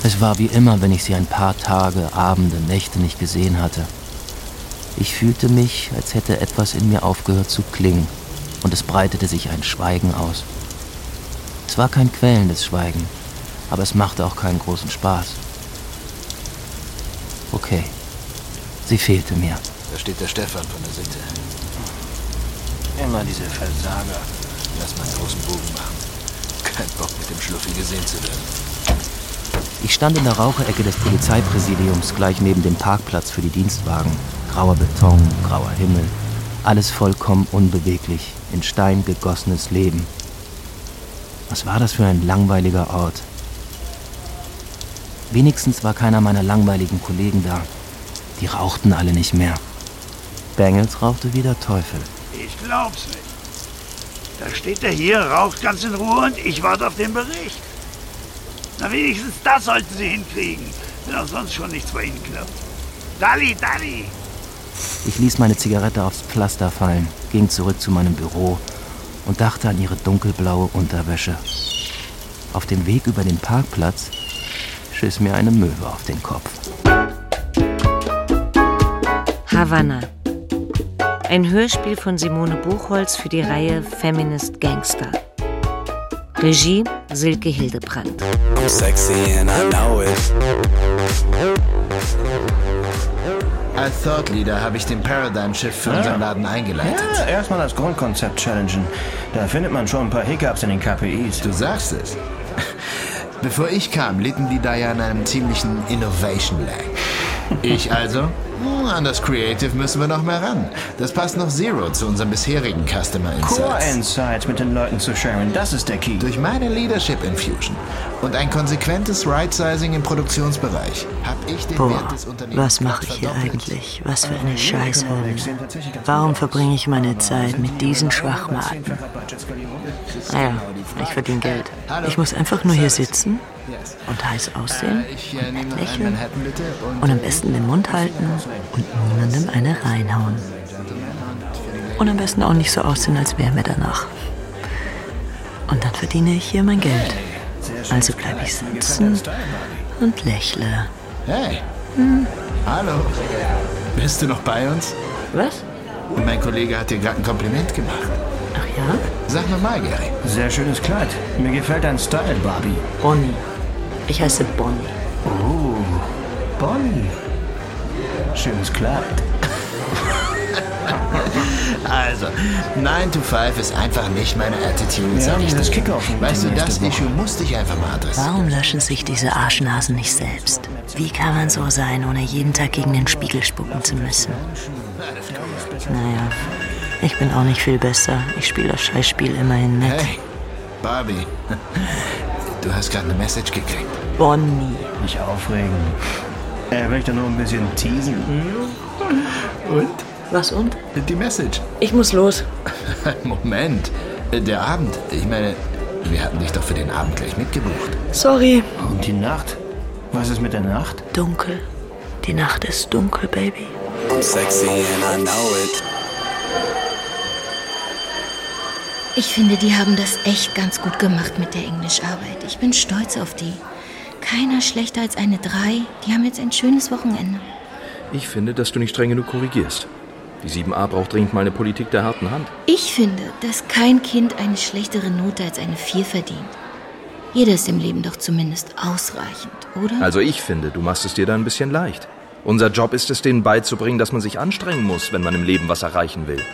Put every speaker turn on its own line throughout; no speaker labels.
Es war wie immer, wenn ich sie ein paar Tage, Abende, Nächte nicht gesehen hatte. Ich fühlte mich, als hätte etwas in mir aufgehört zu klingen, und es breitete sich ein Schweigen aus. Es war kein quälendes Schweigen, aber es machte auch keinen großen Spaß. Okay, sie fehlte mir.
Da steht der Stefan von der Sitte.
Immer diese Versager.
Lass mal einen großen Bogen machen. Kein Bock, mit dem Schluffi gesehen zu werden.
Ich stand in der Raucherecke des Polizeipräsidiums, gleich neben dem Parkplatz für die Dienstwagen. Grauer Beton, grauer Himmel, alles vollkommen unbeweglich, in Stein gegossenes Leben. Was war das für ein langweiliger Ort? Wenigstens war keiner meiner langweiligen Kollegen da. Die rauchten alle nicht mehr. Bengels rauchte wie der Teufel.
Ich glaub's nicht. Da steht er hier, raucht ganz in Ruhe und ich warte auf den Bericht. Na, wenigstens das sollten sie hinkriegen, wenn auch sonst schon nichts bei ihnen klappt. Dalli!
Ich ließ meine Zigarette aufs Pflaster fallen, ging zurück zu meinem Büro und dachte an ihre dunkelblaue Unterwäsche. Auf dem Weg über den Parkplatz schüss mir eine Möwe auf den Kopf.
Havanna. Ein Hörspiel von Simone Buchholz für die Reihe Feminist Gangster. Regie Silke Hildebrandt.
I'm sexy and I know it.
Als Thought Leader habe ich den Paradigm Shift für unseren Laden eingeleitet.
Ja, erstmal das Grundkonzept challengen. Da findet man schon ein paar Hiccups in den KPIs.
Du sagst es. Bevor ich kam, litten die da ja an einem ziemlichen Innovation Lag. Ich also? An das Creative müssen wir noch mehr ran. Das passt noch zero zu unseren bisherigen Customer Insights.
Core Insights mit den Leuten zu sharen, das ist der Key.
Durch meine Leadership Infusion und ein konsequentes Right-Sizing im Produktionsbereich habe ich den Wert des Unternehmens.
Was mache ich hier eigentlich? Was für eine Scheißhölle. Warum verbringe ich meine Zeit mit diesen Schwachmaten? Naja, ich verdiene Geld. Ich muss einfach nur hier sitzen und heiß aussehen und nett lächeln und am besten den Mund halten und niemandem eine reinhauen. Und am besten auch nicht so aussehen, als wäre mir danach. Und dann verdiene ich hier mein Geld. Also bleibe ich sitzen und lächle.
Hey, hallo. Bist du noch bei uns?
Was?
Mein Kollege hat dir gerade ein Kompliment gemacht.
Ach ja?
Sag mal, Gary.
Sehr schönes Kleid. Mir gefällt dein Style, Barbie.
Bonnie. Ich heiße Bonnie.
Oh, Bonnie. Schönes Kleid.
Also, 9 to 5 ist einfach nicht meine Attitude.
Ja, das Kickoff.
Weißt du, das Issue musste ich einfach mal adressieren.
Warum löschen sich diese Arschnasen nicht selbst? Wie kann man so sein, ohne jeden Tag gegen den Spiegel spucken zu müssen? Naja, ich bin auch nicht viel besser. Ich spiele das Scheißspiel immerhin mit.
Hey, Barbie. Du hast gerade eine Message gekriegt.
Bonnie.
Nicht aufregen. Will ich da nur ein bisschen teasen?
Und?
Was und?
Die Message.
Ich muss los.
Moment. Der Abend. Ich meine, wir hatten dich doch für den Abend gleich mitgebucht.
Sorry.
Und die Nacht? Was ist mit der Nacht?
Dunkel. Die Nacht ist dunkel, Baby.
I'm sexy and I know it.
Ich finde, die haben das echt ganz gut gemacht mit der Englischarbeit. Ich bin stolz auf die. Keiner schlechter als eine 3. Die haben jetzt ein schönes Wochenende.
Ich finde, dass du nicht streng genug korrigierst. Die 7a braucht dringend mal eine Politik der harten Hand.
Ich finde, dass kein Kind eine schlechtere Note als eine 4 verdient. Jeder ist im Leben doch zumindest ausreichend, oder?
Also ich finde, du machst es dir da ein bisschen leicht. Unser Job ist es, denen beizubringen, dass man sich anstrengen muss, wenn man im Leben was erreichen will.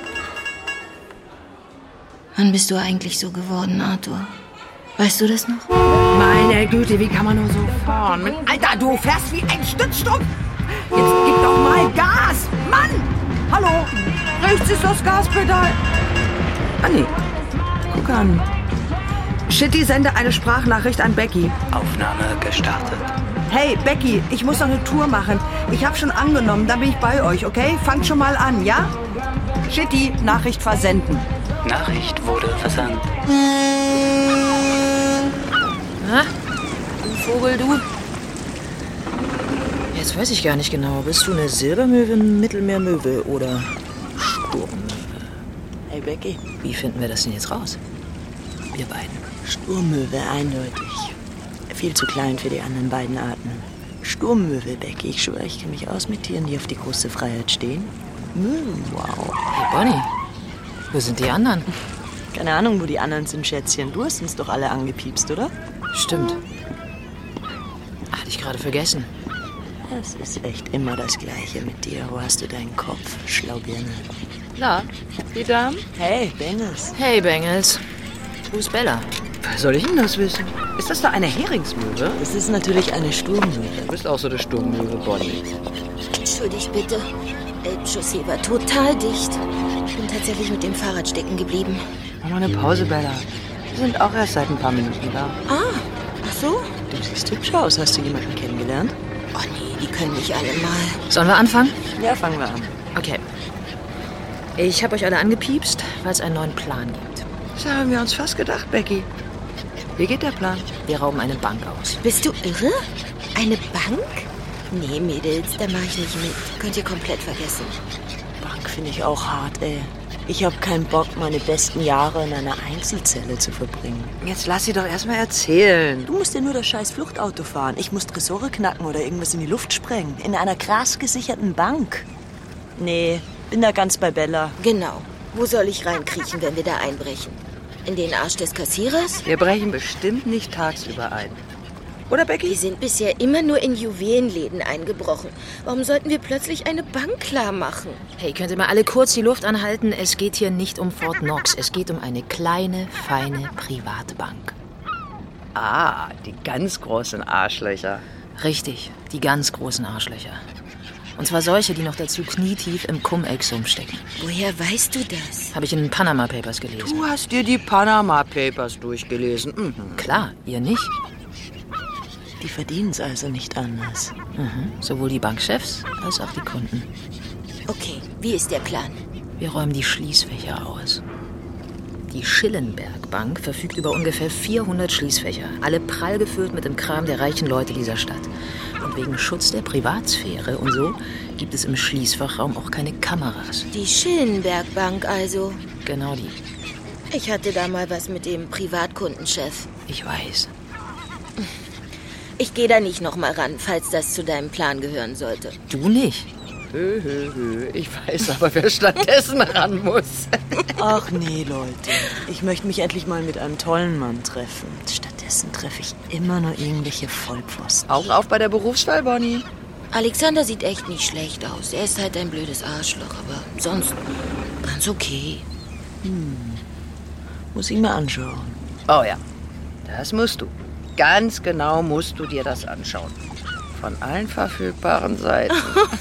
Wann bist du eigentlich so geworden, Arthur? Weißt du das noch?
Meine Güte, wie kann man nur so fahren? Alter, du fährst wie ein Stützstrumpf. Jetzt gib doch mal Gas. Mann! Hallo? Rechts ist das Gaspedal. Ah, nee. Guck an. Shitty, sende eine Sprachnachricht an Becky.
Aufnahme gestartet.
Hey, Becky, ich muss noch eine Tour machen. Ich habe schon angenommen, dann bin ich bei euch, okay? Fangt schon mal an, ja? Shitty, Nachricht versenden.
Nachricht wurde versandt.
Na? Du Vogel, du? Jetzt weiß ich gar nicht genau. Bist du eine Silbermöwe, Mittelmeermöwe oder Sturmmöwe? Hey Becky, wie finden wir das denn jetzt raus? Wir beiden. Sturmmöwe, eindeutig. Viel zu klein für die anderen beiden Arten. Sturmmöwe, Becky. Ich schwöre, ich kenne mich aus mit Tieren, die auf die große Freiheit stehen. Wow.
Hey, Bonnie. Wo sind die anderen?
Keine Ahnung, wo die anderen sind, Schätzchen. Du hast uns doch alle angepiepst, oder?
Stimmt. Hatte ich gerade vergessen.
Es ist echt immer das Gleiche mit dir. Wo hast du deinen Kopf, Schlaubirne?
Na, die Damen?
Hey, Bengels.
Hey, Bengels. Wo ist Bella?
Woher soll ich denn das wissen? Ist das da eine Heringsmöwe?
Das ist natürlich eine Sturmmöwe.
Du bist auch so eine Sturmmöwe, Bonnie.
Entschuldigt bitte. Elbchaussee war total dicht. Ich bin tatsächlich mit dem Fahrrad stecken geblieben.
Mach mal eine Pause, Bella. Wir sind auch erst seit ein paar Minuten da.
Ach so?
Du siehst hübsch aus. Hast du jemanden kennengelernt?
Oh nee, die können nicht alle mal.
Sollen wir anfangen?
Ja, fangen wir an.
Okay. Ich habe euch alle angepiepst, weil es einen neuen Plan gibt.
Das haben wir uns fast gedacht, Becky. Wie geht der Plan?
Wir rauben eine Bank aus.
Bist du irre? Eine Bank? Nee, Mädels, da mache ich nicht mit. Könnt ihr komplett vergessen.
Bank finde ich auch hart, ey. Ich habe keinen Bock, meine besten Jahre in einer Einzelzelle zu verbringen.
Jetzt lass sie doch erstmal erzählen.
Du musst ja nur das scheiß Fluchtauto fahren. Ich muss Tresore knacken oder irgendwas in die Luft sprengen. In einer krass gesicherten Bank. Nee, bin da ganz bei Bella.
Genau. Wo soll ich reinkriechen, wenn wir da einbrechen? In den Arsch des Kassierers?
Wir brechen bestimmt nicht tagsüber ein. Oder, Becky?
Wir sind bisher immer nur in Juwelenläden eingebrochen. Warum sollten wir plötzlich eine Bank klar machen?
Hey, könnt ihr mal alle kurz die Luft anhalten? Es geht hier nicht um Fort Knox. Es geht um eine kleine, feine Privatbank.
Ah, die ganz großen Arschlöcher.
Richtig, die ganz großen Arschlöcher. Und zwar solche, die noch dazu knietief im Cum-Ex stecken.
Woher weißt du das?
Habe ich in den Panama Papers gelesen.
Du hast dir die Panama Papers durchgelesen. Mhm.
Klar, ihr nicht.
Die verdienen es also nicht anders.
Sowohl die Bankchefs als auch die Kunden.
Okay, wie ist der Plan?
Wir räumen die Schließfächer aus. Die Schillenberg Bank verfügt über ungefähr 400 Schließfächer, alle prall gefüllt mit dem Kram der reichen Leute dieser Stadt. Und wegen Schutz der Privatsphäre und so gibt es im Schließfachraum auch keine Kameras.
Die Schillenberg Bank also?
Genau die.
Ich hatte da mal was mit dem Privatkundenchef.
Ich weiß.
Ich gehe da nicht noch mal ran, falls das zu deinem Plan gehören sollte.
Du nicht?
Ich weiß aber, wer stattdessen ran muss.
Ach nee, Leute. Ich möchte mich endlich mal mit einem tollen Mann treffen. Stattdessen treffe ich immer nur irgendwelche Vollpfosten.
Augen auf bei der Berufswahl, Bonnie.
Alexander sieht echt nicht schlecht aus. Er ist halt ein blödes Arschloch, aber sonst ganz okay.
Muss ich mir anschauen.
Oh ja, das musst du. Ganz genau musst du dir das anschauen. Von allen verfügbaren Seiten.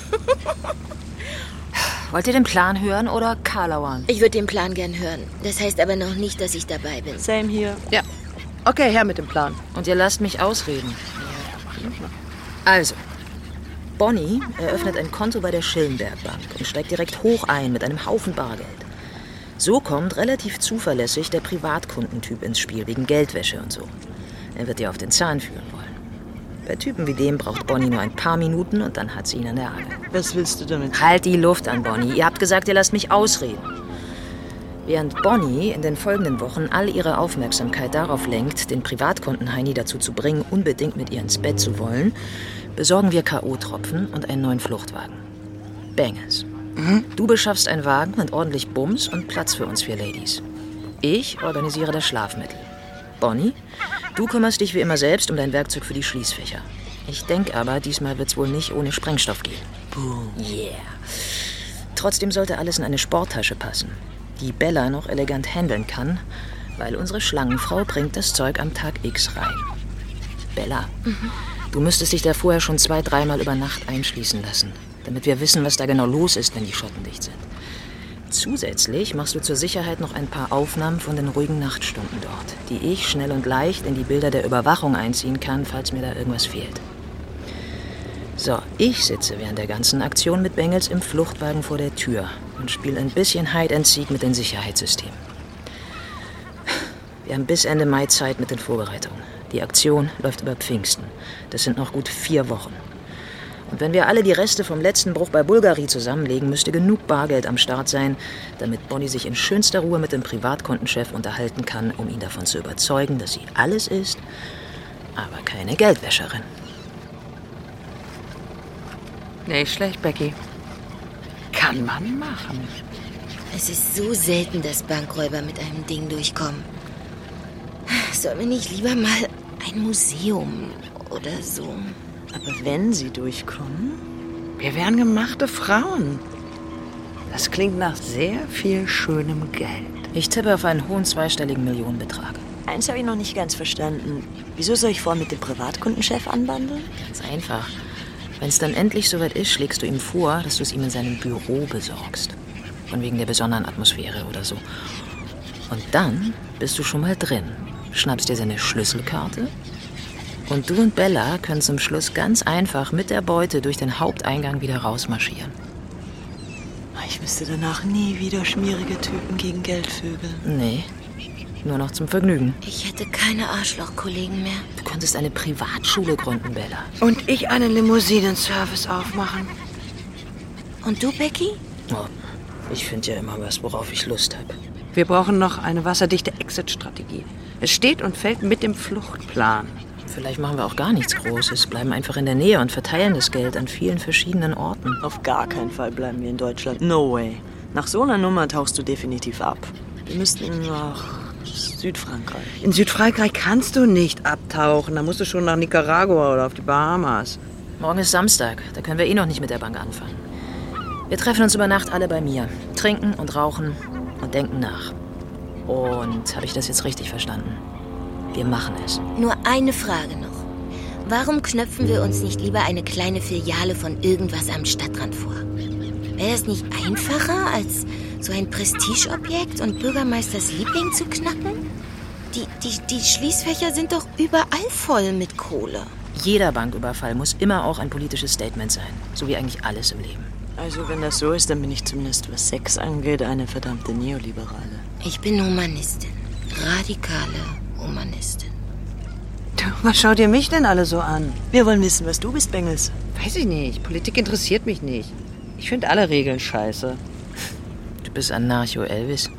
Wollt ihr den Plan hören oder Karlauern?
Ich würde den Plan gern hören. Das heißt aber noch nicht, dass ich dabei bin.
Same hier.
Ja. Okay, her mit dem Plan.
Und ihr lasst mich ausreden. Also, Bonnie eröffnet ein Konto bei der Schillenberg Bank und steigt direkt hoch ein mit einem Haufen Bargeld. So kommt relativ zuverlässig der Privatkundentyp ins Spiel, wegen Geldwäsche und so. Er wird ihr auf den Zahn führen wollen. Bei Typen wie dem braucht Bonnie nur ein paar Minuten und dann hat sie ihn an der Angel.
Was willst du damit?
Halt die Luft an, Bonnie. Ihr habt gesagt, ihr lasst mich ausreden. Während Bonnie in den folgenden Wochen all ihre Aufmerksamkeit darauf lenkt, den Privatkunden Heini dazu zu bringen, unbedingt mit ihr ins Bett zu wollen, besorgen wir K.O.-Tropfen und einen neuen Fluchtwagen. Bangers. Du beschaffst einen Wagen mit ordentlich Bums und Platz für uns 4 Ladies. Ich organisiere das Schlafmittel. Bonnie, du kümmerst dich wie immer selbst um dein Werkzeug für die Schließfächer. Ich denke aber, diesmal wird's wohl nicht ohne Sprengstoff gehen.
Boom.
Yeah. Trotzdem sollte alles in eine Sporttasche passen, die Bella noch elegant handeln kann, weil unsere Schlangenfrau bringt das Zeug am Tag X rein. Bella, du müsstest dich da vorher schon 2-3 Mal über Nacht einschließen lassen, damit wir wissen, was da genau los ist, wenn die Schotten dicht sind. Zusätzlich machst du zur Sicherheit noch ein paar Aufnahmen von den ruhigen Nachtstunden dort, die ich schnell und leicht in die Bilder der Überwachung einziehen kann, falls mir da irgendwas fehlt. So, ich sitze während der ganzen Aktion mit Bengels im Fluchtwagen vor der Tür und spiele ein bisschen Hide-and-Seek mit den Sicherheitssystemen. Wir haben bis Ende Mai Zeit mit den Vorbereitungen. Die Aktion läuft über Pfingsten. Das sind noch gut 4 Wochen. Und wenn wir alle die Reste vom letzten Bruch bei Bulgari zusammenlegen, müsste genug Bargeld am Start sein, damit Bonnie sich in schönster Ruhe mit dem Privatkundenchef unterhalten kann, um ihn davon zu überzeugen, dass sie alles ist, aber keine Geldwäscherin.
Nicht schlecht, Becky. Kann man machen.
Es ist so selten, dass Bankräuber mit einem Ding durchkommen. Sollen wir nicht lieber mal ein Museum oder so?
Aber wenn sie durchkommen?
Wir wären gemachte Frauen. Das klingt nach sehr viel schönem Geld.
Ich tippe auf einen hohen zweistelligen Millionenbetrag.
Eins habe ich noch nicht ganz verstanden. Wieso soll ich vorher mit dem Privatkundenchef anbandeln?
Ganz einfach. Wenn es dann endlich soweit ist, schlägst du ihm vor, dass du es ihm in seinem Büro besorgst. Von wegen der besonderen Atmosphäre oder so. Und dann bist du schon mal drin. Schnappst dir seine Schlüsselkarte. Und du und Bella können zum Schluss ganz einfach mit der Beute durch den Haupteingang wieder rausmarschieren.
Ich müsste danach nie wieder schmierige Typen gegen Geld vögeln.
Nee, nur noch zum Vergnügen.
Ich hätte keine Arschlochkollegen mehr.
Du könntest eine Privatschule gründen, Bella.
Und ich einen Limousinenservice aufmachen.
Und du, Becky?
Oh, ich finde ja immer was, worauf ich Lust habe.
Wir brauchen noch eine wasserdichte Exit-Strategie. Es steht und fällt mit dem Fluchtplan.
Vielleicht machen wir auch gar nichts Großes, bleiben einfach in der Nähe und verteilen das Geld an vielen verschiedenen Orten.
Auf gar keinen Fall bleiben wir in Deutschland. No way. Nach so einer Nummer tauchst du definitiv ab. Wir müssten nach Südfrankreich.
In Südfrankreich kannst du nicht abtauchen. Da musst du schon nach Nicaragua oder auf die Bahamas.
Morgen ist Samstag, da können wir eh noch nicht mit der Bank anfangen. Wir treffen uns über Nacht alle bei mir, trinken und rauchen und denken nach. Und habe ich das jetzt richtig verstanden? Wir machen es.
Nur eine Frage noch. Warum knöpfen wir uns nicht lieber eine kleine Filiale von irgendwas am Stadtrand vor? Wäre das nicht einfacher, als so ein Prestigeobjekt und Bürgermeisters Liebling zu knacken? Die Schließfächer sind doch überall voll mit Kohle.
Jeder Banküberfall muss immer auch ein politisches Statement sein. So wie eigentlich alles im Leben.
Also wenn das so ist, dann bin ich zumindest, was Sex angeht, eine verdammte Neoliberale.
Ich bin Humanistin. Radikale Humanistin.
Du, was schaut ihr mich denn alle so an?
Wir wollen wissen, was du bist, Bengels.
Weiß ich nicht. Politik interessiert mich nicht. Ich finde alle Regeln scheiße.
Du bist Anarcho-Elvis.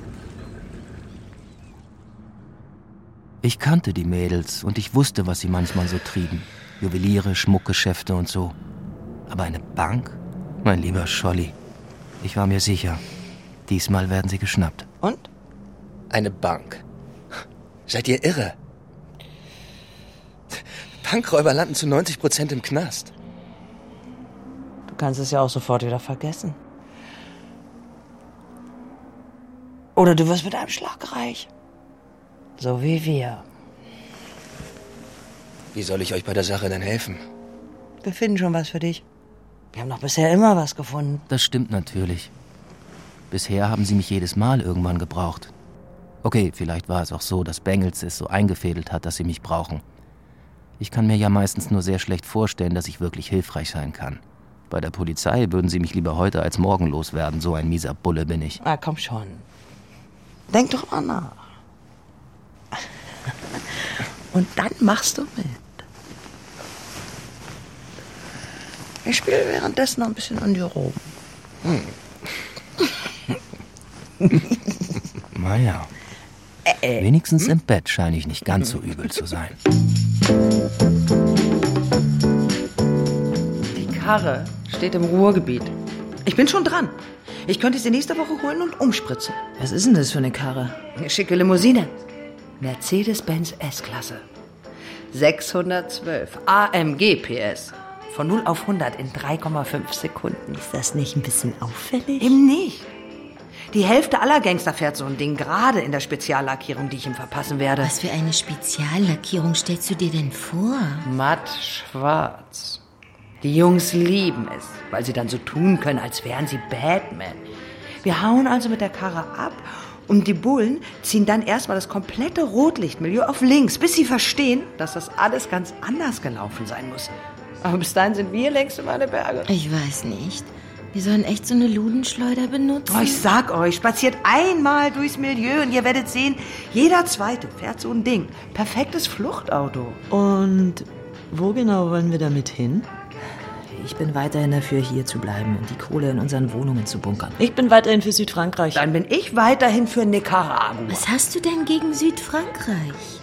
Ich kannte die Mädels und ich wusste, was sie manchmal so trieben. Juweliere, Schmuckgeschäfte und so. Aber eine Bank? Mein lieber Scholli. Ich war mir sicher, diesmal werden sie geschnappt.
Und?
Eine Bank. Seid ihr irre? Bankräuber landen zu 90% im Knast.
Du kannst es ja auch sofort wieder vergessen. Oder du wirst mit einem Schlag reich. So wie wir.
Wie soll ich euch bei der Sache denn helfen?
Wir finden schon was für dich. Wir haben doch bisher immer was gefunden.
Das stimmt natürlich. Bisher haben sie mich jedes Mal irgendwann gebraucht. Okay, vielleicht war es auch so, dass Bengels es so eingefädelt hat, dass sie mich brauchen. Ich kann mir ja meistens nur sehr schlecht vorstellen, dass ich wirklich hilfreich sein kann. Bei der Polizei würden sie mich lieber heute als morgen loswerden. So ein mieser Bulle bin ich.
Ah, komm schon. Denk doch mal nach. Und dann machst du mit. Ich spiele währenddessen noch ein bisschen an dir rum.
Naja. Wenigstens im Bett scheine ich nicht ganz so übel zu sein.
Die Karre steht im Ruhrgebiet. Ich bin schon dran. Ich könnte sie nächste Woche holen und umspritzen.
Was ist denn das für eine Karre?
Eine schicke Limousine. Mercedes-Benz S-Klasse. 612 AMG PS. Von 0 auf 100 in 3,5 Sekunden.
Ist das nicht ein bisschen auffällig?
Eben nicht. Die Hälfte aller Gangster fährt so ein Ding, gerade in der Speziallackierung, die ich ihm verpassen werde.
Was für eine Speziallackierung stellst du dir denn vor?
Matt schwarz. Die Jungs lieben es, weil sie dann so tun können, als wären sie Batman. Wir hauen also mit der Karre ab und die Bullen ziehen dann erstmal das komplette Rotlichtmilieu auf links, bis sie verstehen, dass das alles ganz anders gelaufen sein muss. Aber bis dahin sind wir längst über alle Berge.
Ich weiß nicht. Wir sollen echt so eine Ludenschleuder benutzen?
Oh, ich sag euch, spaziert einmal durchs Milieu und ihr werdet sehen, jeder Zweite fährt so ein Ding. Perfektes Fluchtauto.
Und wo genau wollen wir damit hin?
Ich bin weiterhin dafür, hier zu bleiben und die Kohle in unseren Wohnungen zu bunkern.
Ich bin weiterhin für Südfrankreich.
Dann bin ich weiterhin für Nicaragua.
Was hast du denn gegen Südfrankreich?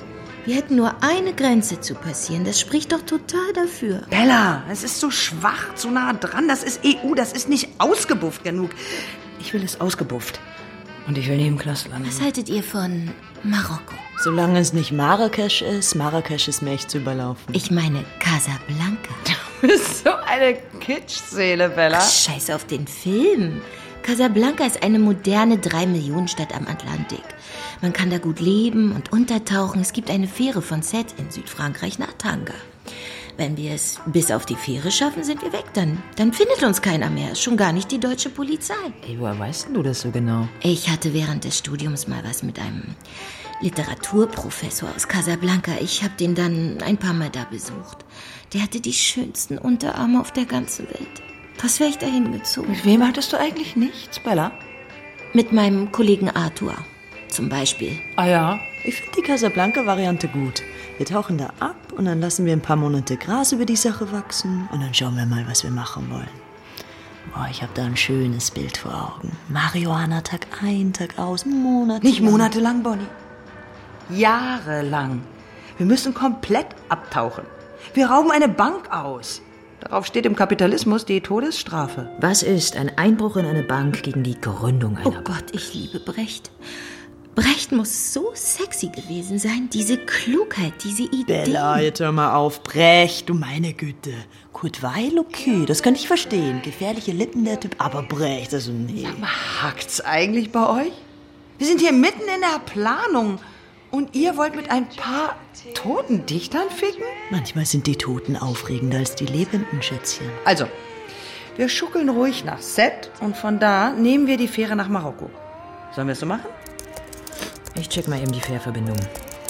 Wir hätten nur eine Grenze zu passieren. Das spricht doch total dafür.
Bella, es ist so schwach, zu nah dran. Das ist EU, das ist nicht ausgebufft genug. Ich will es ausgebufft. Und ich will neben Knast landen.
Was haltet ihr von Marokko?
Solange es nicht Marrakesch ist mir echt zu überlaufen.
Ich meine Casablanca.
Du bist so eine Kitschseele, Bella.
Ach, scheiß auf den Film. Casablanca ist eine moderne 3-Millionen-Stadt am Atlantik. Man kann da gut leben und untertauchen. Es gibt eine Fähre von Sète in Südfrankreich nach Tanger. Wenn wir es bis auf die Fähre schaffen, sind wir weg. Dann findet uns keiner mehr. Schon gar nicht die deutsche Polizei.
Ey, woher weißt du das so genau?
Ich hatte während des Studiums mal was mit einem Literaturprofessor aus Casablanca. Ich habe den dann ein paar Mal da besucht. Der hatte die schönsten Unterarme auf der ganzen Welt. Das wäre ich dahin gezogen.
Mit wem hattest du eigentlich nichts, Bella?
Mit meinem Kollegen Arthur zum Beispiel.
Ah ja?
Ich finde die Casablanca-Variante gut. Wir tauchen da ab und dann lassen wir ein paar Monate Gras über die Sache wachsen und dann schauen wir mal, was wir machen wollen. Boah, ich habe da ein schönes Bild vor Augen. Marihuana Tag ein, Tag aus, monatelang.
Nicht monatelang, Bonnie. Jahrelang. Wir müssen komplett abtauchen. Wir rauben eine Bank aus. Darauf steht im Kapitalismus die Todesstrafe.
Was ist ein Einbruch in eine Bank gegen die Gründung einer Bank?
Oh Gott, ich liebe Brecht. Brecht muss so sexy gewesen sein. Diese Klugheit, diese Idee.
Bella, jetzt hör mal auf. Brecht, du meine Güte. Kurt Weil, okay, das kann ich verstehen. Gefährliche Lippen, der Typ. Aber Brecht, also nee.
Sag mal, hakt's eigentlich bei euch? Wir sind hier mitten in der Planung. Und ihr wollt mit ein paar toten Dichtern ficken?
Manchmal sind die Toten aufregender als die lebenden, Schätzchen.
Also, wir schuckeln ruhig nach Sète und von da nehmen wir die Fähre nach Marokko. Sollen wir es so machen?
Ich check mal eben die Fährverbindung.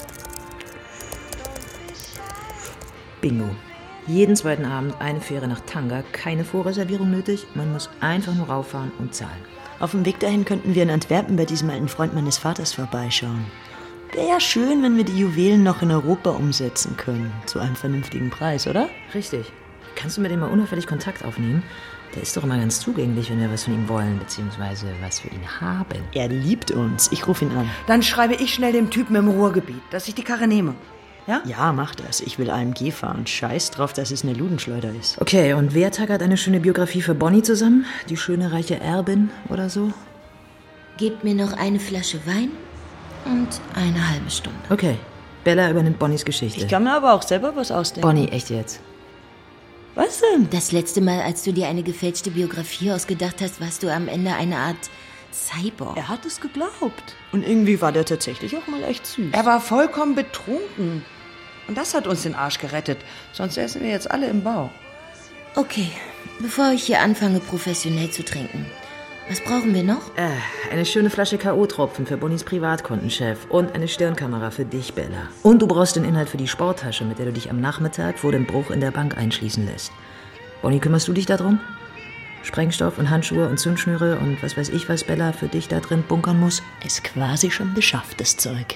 Bingo. Jeden zweiten Abend eine Fähre nach Tanger, keine Vorreservierung nötig. Man muss einfach nur rauffahren und zahlen.
Auf dem Weg dahin könnten wir in Antwerpen bei diesem alten Freund meines Vaters vorbeischauen. Wäre ja schön, wenn wir die Juwelen noch in Europa umsetzen können. Zu einem vernünftigen Preis, oder?
Richtig. Kannst du mit dem mal unauffällig Kontakt aufnehmen? Der ist doch immer ganz zugänglich, wenn wir was von ihm wollen, beziehungsweise was für ihn haben.
Er liebt uns. Ich rufe ihn an.
Dann schreibe ich schnell dem Typen im Ruhrgebiet, dass ich die Karre nehme. Ja?
Ja, mach das. Ich will AMG fahren. Scheiß drauf, dass es eine Ludenschleuder ist.
Okay, und wer tackert eine schöne Biografie für Bonnie zusammen? Die schöne reiche Erbin oder so?
Gebt mir noch eine Flasche Wein und eine halbe Stunde.
Okay, Bella übernimmt Bonnies Geschichte.
Ich kann mir aber auch selber was ausdenken.
Bonnie, echt jetzt?
Was denn?
Das letzte Mal, als du dir eine gefälschte Biografie ausgedacht hast, warst du am Ende eine Art Cyborg.
Er hat es geglaubt. Und irgendwie war der tatsächlich auch mal echt süß.
Er war vollkommen betrunken. Und das hat uns den Arsch gerettet. Sonst essen wir jetzt alle im Bau.
Okay, bevor ich hier anfange, professionell zu trinken. Was brauchen wir noch?
Eine schöne Flasche K.O.-Tropfen für Bonnies Privatkontenchef und eine Stirnkamera für dich, Bella. Und du brauchst den Inhalt für die Sporttasche, mit der du dich am Nachmittag vor dem Bruch in der Bank einschließen lässt. Bonnie, kümmerst du dich darum? Sprengstoff und Handschuhe und Zündschnüre und was weiß ich, was Bella für dich da drin bunkern muss?
Ist quasi schon beschafftes Zeug.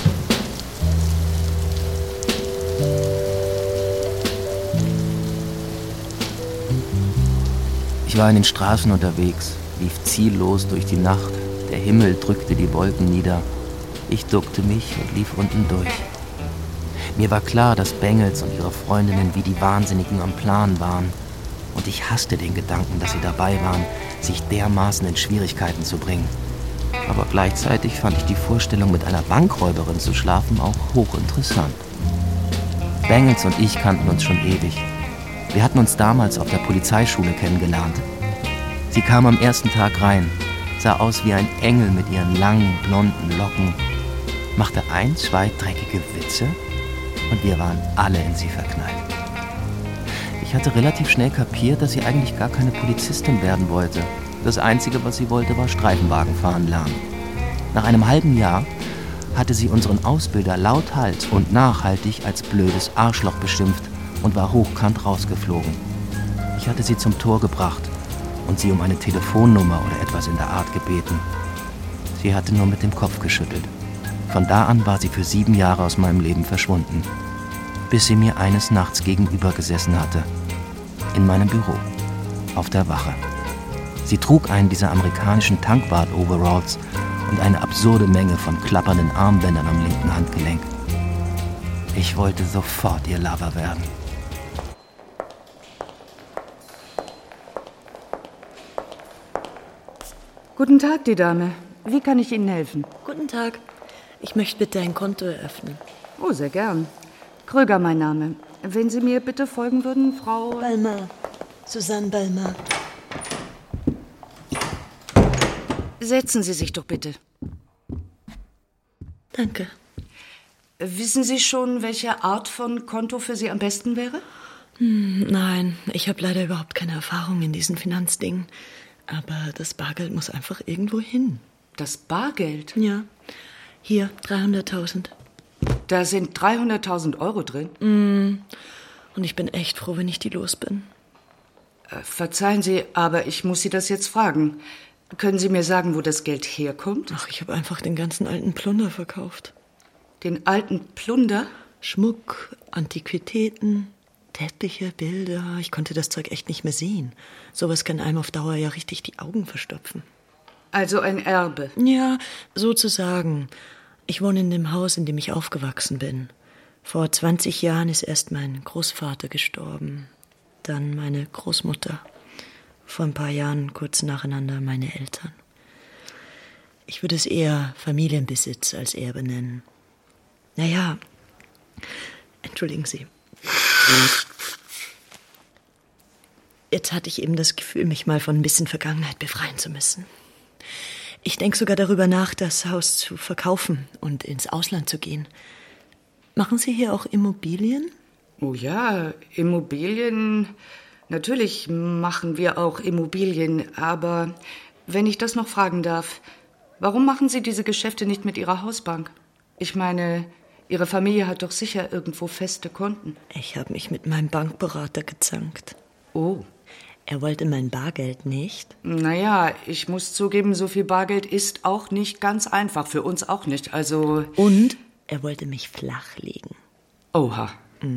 Ich war in den Straßen unterwegs, lief ziellos durch die Nacht. Der Himmel drückte die Wolken nieder. Ich duckte mich und lief unten durch. Mir war klar, dass Bengels und ihre Freundinnen wie die Wahnsinnigen am Plan waren. Und ich hasste den Gedanken, dass sie dabei waren, sich dermaßen in Schwierigkeiten zu bringen. Aber gleichzeitig fand ich die Vorstellung, mit einer Bankräuberin zu schlafen, auch hochinteressant. Bengels und ich kannten uns schon ewig. Wir hatten uns damals auf der Polizeischule kennengelernt. Sie kam am ersten Tag rein, sah aus wie ein Engel mit ihren langen, blonden Locken, machte 1, 2 dreckige Witze und wir waren alle in sie verknallt. Ich hatte relativ schnell kapiert, dass sie eigentlich gar keine Polizistin werden wollte. Das Einzige, was sie wollte, war Streifenwagen fahren lernen. Nach einem halben Jahr hatte sie unseren Ausbilder lauthals und nachhaltig als blödes Arschloch beschimpft und war hochkant rausgeflogen. Ich hatte sie zum Tor gebracht und sie um eine Telefonnummer oder etwas in der Art gebeten. Sie hatte nur mit dem Kopf geschüttelt. Von da an war sie für 7 Jahre aus meinem Leben verschwunden, bis sie mir eines Nachts gegenüber gesessen hatte. In meinem Büro, auf der Wache. Sie trug einen dieser amerikanischen Tankwart-Overalls und eine absurde Menge von klappernden Armbändern am linken Handgelenk. Ich wollte sofort ihr Lover werden.
Guten Tag, die Dame. Wie kann ich Ihnen helfen?
Guten Tag. Ich möchte bitte ein Konto eröffnen.
Oh, sehr gern. Kröger, mein Name. Wenn Sie mir bitte folgen würden, Frau...
Balmer. Susanne Balmer.
Setzen Sie sich doch bitte.
Danke.
Wissen Sie schon, welche Art von Konto für Sie am besten wäre?
Nein, ich habe leider überhaupt keine Erfahrung in diesen Finanzdingen. Aber das Bargeld muss einfach irgendwo hin.
Das Bargeld?
Ja. Hier, 300.000.
Da sind 300.000 Euro drin?
Und ich bin echt froh, wenn ich die los bin.
Verzeihen Sie, aber ich muss Sie das jetzt fragen. Können Sie mir sagen, wo das Geld herkommt?
Ach, ich habe einfach den ganzen alten Plunder verkauft.
Den alten Plunder?
Schmuck, Antiquitäten, Teppiche, Bilder. Ich konnte das Zeug echt nicht mehr sehen. Sowas kann einem auf Dauer ja richtig die Augen verstopfen.
Also ein Erbe?
Ja, sozusagen. Ich wohne in dem Haus, in dem ich aufgewachsen bin. Vor 20 Jahren ist erst mein Großvater gestorben. Dann meine Großmutter. Vor ein paar Jahren kurz nacheinander meine Eltern. Ich würde es eher Familienbesitz als Erbe nennen. Naja, entschuldigen Sie. Jetzt hatte ich eben das Gefühl, mich mal von ein bisschen Vergangenheit befreien zu müssen. Ich denke sogar darüber nach, das Haus zu verkaufen und ins Ausland zu gehen. Machen Sie hier auch Immobilien?
Oh ja, Immobilien. Natürlich machen wir auch Immobilien. Aber wenn ich das noch fragen darf, warum machen Sie diese Geschäfte nicht mit Ihrer Hausbank? Ich meine, Ihre Familie hat doch sicher irgendwo feste Konten.
Ich habe mich mit meinem Bankberater gezankt.
Oh.
Er wollte mein Bargeld nicht.
Naja, ich muss zugeben, so viel Bargeld ist auch nicht ganz einfach. Für uns auch nicht, also...
Und er wollte mich flachlegen.
Oha.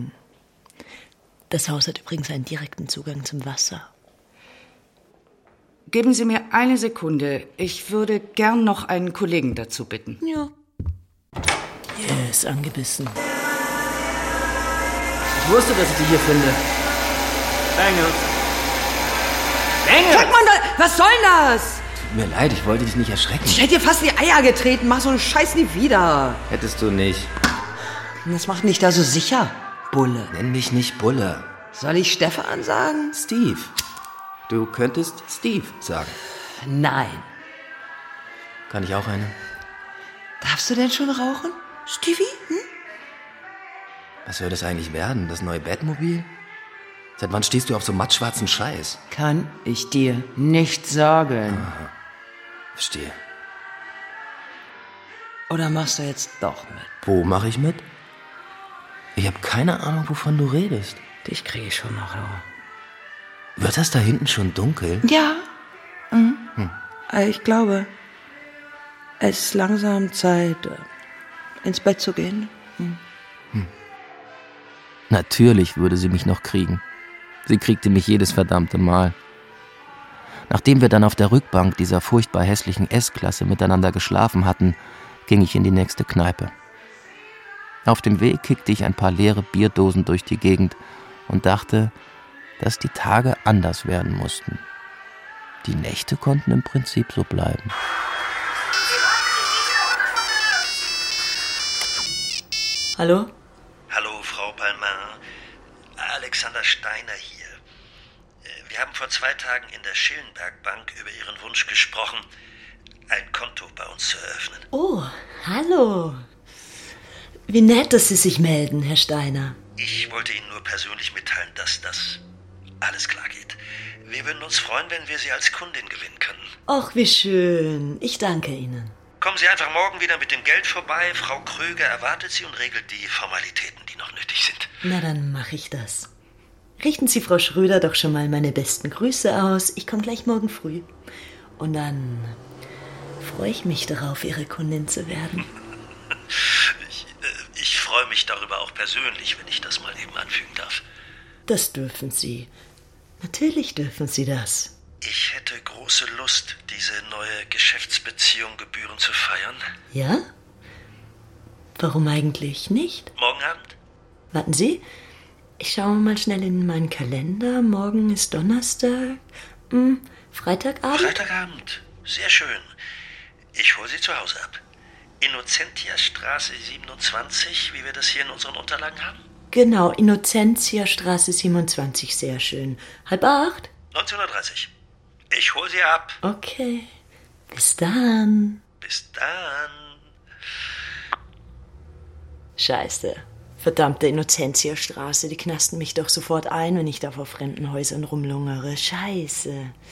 Das Haus hat übrigens einen direkten Zugang zum Wasser.
Geben Sie mir eine Sekunde. Ich würde gern noch einen Kollegen dazu bitten.
Ja. Yes, angebissen.
Ich wusste, dass ich dich hier finde.
Engel! Check mal, was soll denn das?
Tut mir leid, ich wollte dich nicht erschrecken.
Ich hätte dir fast in die Eier getreten. Mach so einen Scheiß nie wieder.
Hättest du nicht.
Das macht mich da so sicher, Bulle.
Nenn mich nicht Bulle.
Soll ich Stefan sagen?
Steve. Du könntest Steve sagen.
Nein.
Kann ich auch eine?
Darfst du denn schon rauchen, Stevie?
Was soll das eigentlich werden? Das neue Batmobil? Seit wann stehst du auf so mattschwarzen Scheiß?
Kann ich dir nicht sagen.
Aha. Verstehe.
Oder machst du jetzt doch mit?
Wo mache ich mit? Ich habe keine Ahnung, wovon du redest.
Dich kriege ich schon noch.
Wird das da hinten schon dunkel?
Ja. Ich glaube, es ist langsam Zeit, ins Bett zu gehen.
Natürlich würde sie mich noch kriegen. Sie kriegte mich jedes verdammte Mal. Nachdem wir dann auf der Rückbank dieser furchtbar hässlichen S-Klasse miteinander geschlafen hatten, ging ich in die nächste Kneipe. Auf dem Weg kickte ich ein paar leere Bierdosen durch die Gegend und dachte, dass die Tage anders werden mussten. Die Nächte konnten im Prinzip so bleiben.
Hallo?
Hallo, Frau Balmer. Alexander Steiner hier. Wir haben vor 2 Tagen in der Schillenberg-Bank über Ihren Wunsch gesprochen, ein Konto bei uns zu eröffnen.
Oh, hallo. Wie nett, dass Sie sich melden, Herr Steiner.
Ich wollte Ihnen nur persönlich mitteilen, dass das alles klar geht. Wir würden uns freuen, wenn wir Sie als Kundin gewinnen können.
Ach, wie schön. Ich danke Ihnen.
Kommen Sie einfach morgen wieder mit dem Geld vorbei. Frau Kröger erwartet Sie und regelt die Formalitäten, die noch nötig sind.
Na, dann mache ich das. Richten Sie Frau Schröder doch schon mal meine besten Grüße aus. Ich komme gleich morgen früh. Und dann freue ich mich darauf, Ihre Kundin zu werden.
Ich freue mich darüber auch persönlich, wenn ich das mal eben anfügen darf.
Das dürfen Sie. Natürlich dürfen Sie das.
Ich hätte große Lust, diese neue Geschäftsbeziehung gebührend zu feiern.
Ja? Warum eigentlich nicht?
Morgen Abend?
Warten Sie, ich schaue mal schnell in meinen Kalender. Morgen ist Donnerstag. Freitagabend?
Freitagabend. Sehr schön. Ich hole Sie zu Hause ab. Innocentiastraße 27, wie wir das hier in unseren Unterlagen haben?
Genau, Innocentiastraße 27, sehr schön. 7:30?
19:30 Uhr. Ich hole Sie ab.
Okay. Bis dann.
Bis dann.
Scheiße. Verdammte Innocentiastraße, die knasten mich doch sofort ein, wenn ich da vor fremden Häusern rumlungere. Scheiße.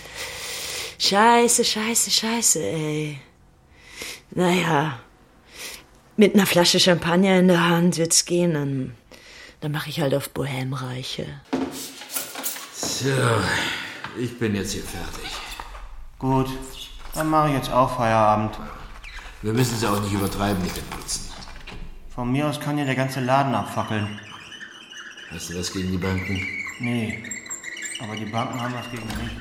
Scheiße, ey. Naja, mit einer Flasche Champagner in der Hand wird's gehen, dann mache ich halt auf Bohemreiche.
So, ich bin jetzt hier fertig.
Gut, dann mache ich jetzt auch Feierabend.
Wir müssen es auch nicht übertreiben mit dem Putzen.
Von mir aus kann ja der ganze Laden abfackeln.
Hast du was gegen die Banken?
Nee, aber die Banken haben was gegen mich.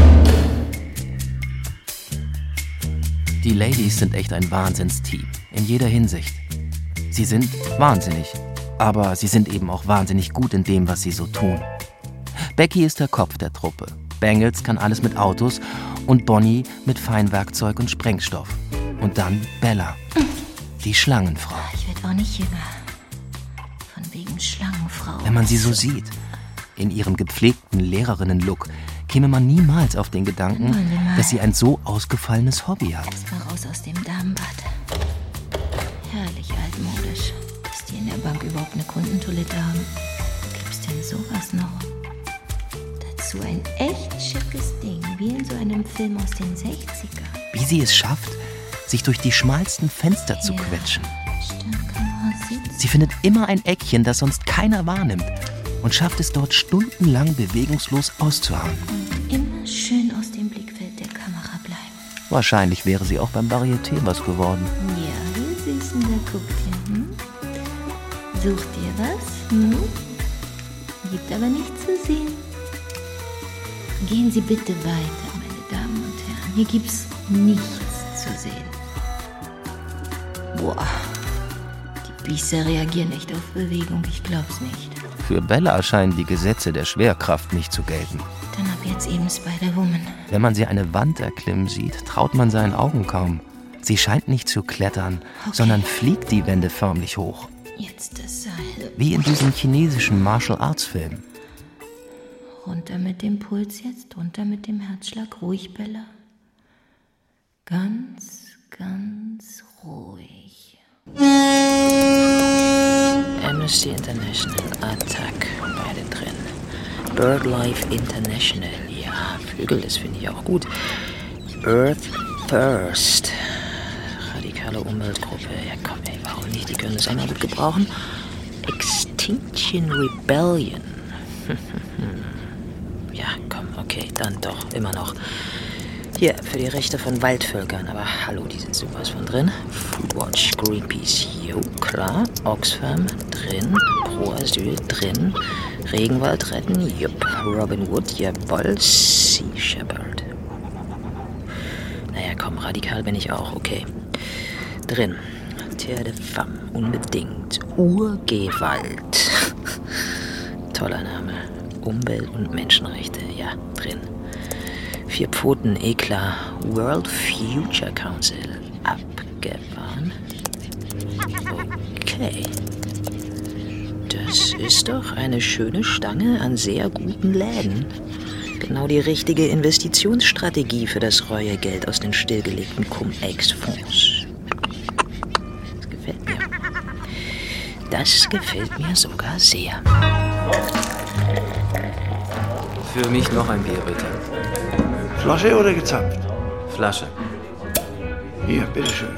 Die Ladies sind echt ein Wahnsinnsteam, in jeder Hinsicht. Sie sind wahnsinnig, aber sie sind eben auch wahnsinnig gut in dem, was sie so tun. Becky ist der Kopf der Truppe, Bangles kann alles mit Autos und Bonnie mit Feinwerkzeug und Sprengstoff. Und dann Bella, die Schlangenfrau.
Ich werde auch nicht jünger. Von wegen Schlangenfrau.
Wenn man sie so sieht, in ihrem gepflegten Lehrerinnen-Look, käme man niemals auf den Gedanken, dass sie ein so ausgefallenes Hobby hat.
Mal raus aus dem Damenbad. Herrlich altmodisch. Dass die in der Bank überhaupt eine Kundentoilette haben. Gibt's denn sowas noch? Dazu ein echt schickes Ding, wie in so einem Film aus den 60ern.
Wie sie es schafft, sich durch die schmalsten Fenster zu quetschen. Sie findet immer ein Eckchen, das sonst keiner wahrnimmt und schafft es dort stundenlang bewegungslos auszuharren.
Und immer schön aus dem Blickfeld der Kamera bleiben.
Wahrscheinlich wäre sie auch beim Varieté was geworden.
Ja, wie süß denn da guckt ihr, Sucht ihr was, Gibt aber nichts zu sehen. Gehen Sie bitte weiter, meine Damen und Herren. Hier gibt's nichts zu sehen. Boah, die Biester reagieren echt auf Bewegung, ich glaub's nicht.
Für Bella scheinen die Gesetze der Schwerkraft nicht zu gelten.
Dann ab jetzt eben Spider-Woman.
Wenn man sie eine Wand erklimmen sieht, traut man seinen Augen kaum. Sie scheint nicht zu klettern, sondern fliegt die Wände förmlich hoch.
Jetzt das Seil.
Wie in diesem chinesischen Martial-Arts-Film.
Runter mit dem Puls jetzt, runter mit dem Herzschlag. Ruhig, Bella. Ganz, ganz ruhig.
Amnesty International, Attac, beide drin. BirdLife International, ja, Flügel, das finde ich auch gut. Earth First, radikale Umweltgruppe, ja komm ey, warum nicht, die können das einmal gut gebrauchen. Extinction Rebellion, ja komm, okay, dann doch, immer noch. Hier, für die Rechte von Waldvölkern, aber hallo, die sind sowas von drin. Foodwatch, Greenpeace, jo, klar. Oxfam, drin. Pro Asyl, drin. Regenwald retten, jupp. Robin Hood, jawoll. Sea Shepherd. Naja, komm, radikal bin ich auch, okay. Drin. Terre de Femme, unbedingt. Urgewalt. Toller Name. Umwelt- und Menschenrechte, ja, drin. 4 Pfoten, Eklat, World Future Council, abgefahren. Okay. Das ist doch eine schöne Stange an sehr guten Läden. Genau die richtige Investitionsstrategie für das Reuegeld aus den stillgelegten Cum-Ex-Fonds. Das gefällt mir. Das gefällt mir sogar sehr.
Für mich noch ein Bier, bitte.
Flasche oder gezapft?
Flasche.
Hier, bitteschön.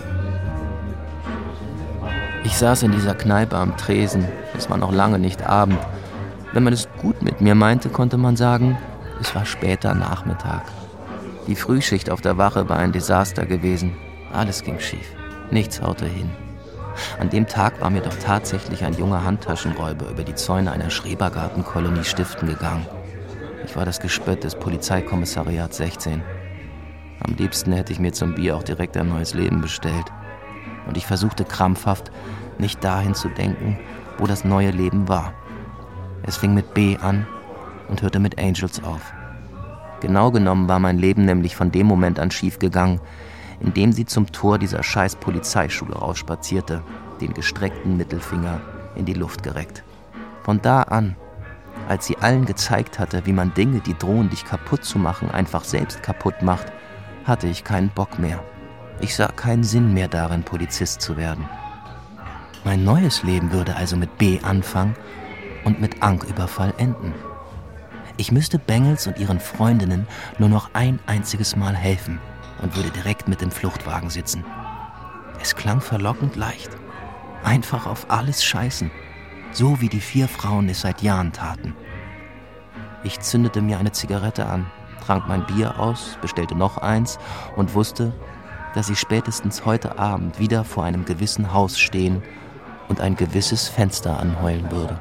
Ich saß in dieser Kneipe am Tresen. Es war noch lange nicht Abend. Wenn man es gut mit mir meinte, konnte man sagen, es war später Nachmittag. Die Frühschicht auf der Wache war ein Desaster gewesen. Alles ging schief. Nichts haute hin. An dem Tag war mir doch tatsächlich ein junger Handtaschenräuber über die Zäune einer Schrebergartenkolonie Stiften gegangen. Ich war das Gespött des Polizeikommissariats 16. Am liebsten hätte ich mir zum Bier auch direkt ein neues Leben bestellt. Und ich versuchte krampfhaft, nicht dahin zu denken, wo das neue Leben war. Es fing mit B an und hörte mit Angels auf. Genau genommen war mein Leben nämlich von dem Moment an schief gegangen, in dem sie zum Tor dieser scheiß Polizeischule rausspazierte, den gestreckten Mittelfinger in die Luft gereckt. Von da an, als sie allen gezeigt hatte, wie man Dinge, die drohen, dich kaputt zu machen, einfach selbst kaputt macht, hatte ich keinen Bock mehr. Ich sah keinen Sinn mehr darin, Polizist zu werden. Mein neues Leben würde also mit B anfangen und mit Ankh-Überfall enden. Ich müsste Bengels und ihren Freundinnen nur noch ein einziges Mal helfen und würde direkt mit im Fluchtwagen sitzen. Es klang verlockend leicht. Einfach auf alles scheißen. So wie die 4 Frauen es seit Jahren taten. Ich zündete mir eine Zigarette an, trank mein Bier aus, bestellte noch eins und wusste, dass ich spätestens heute Abend wieder vor einem gewissen Haus stehen und ein gewisses Fenster anheulen würde.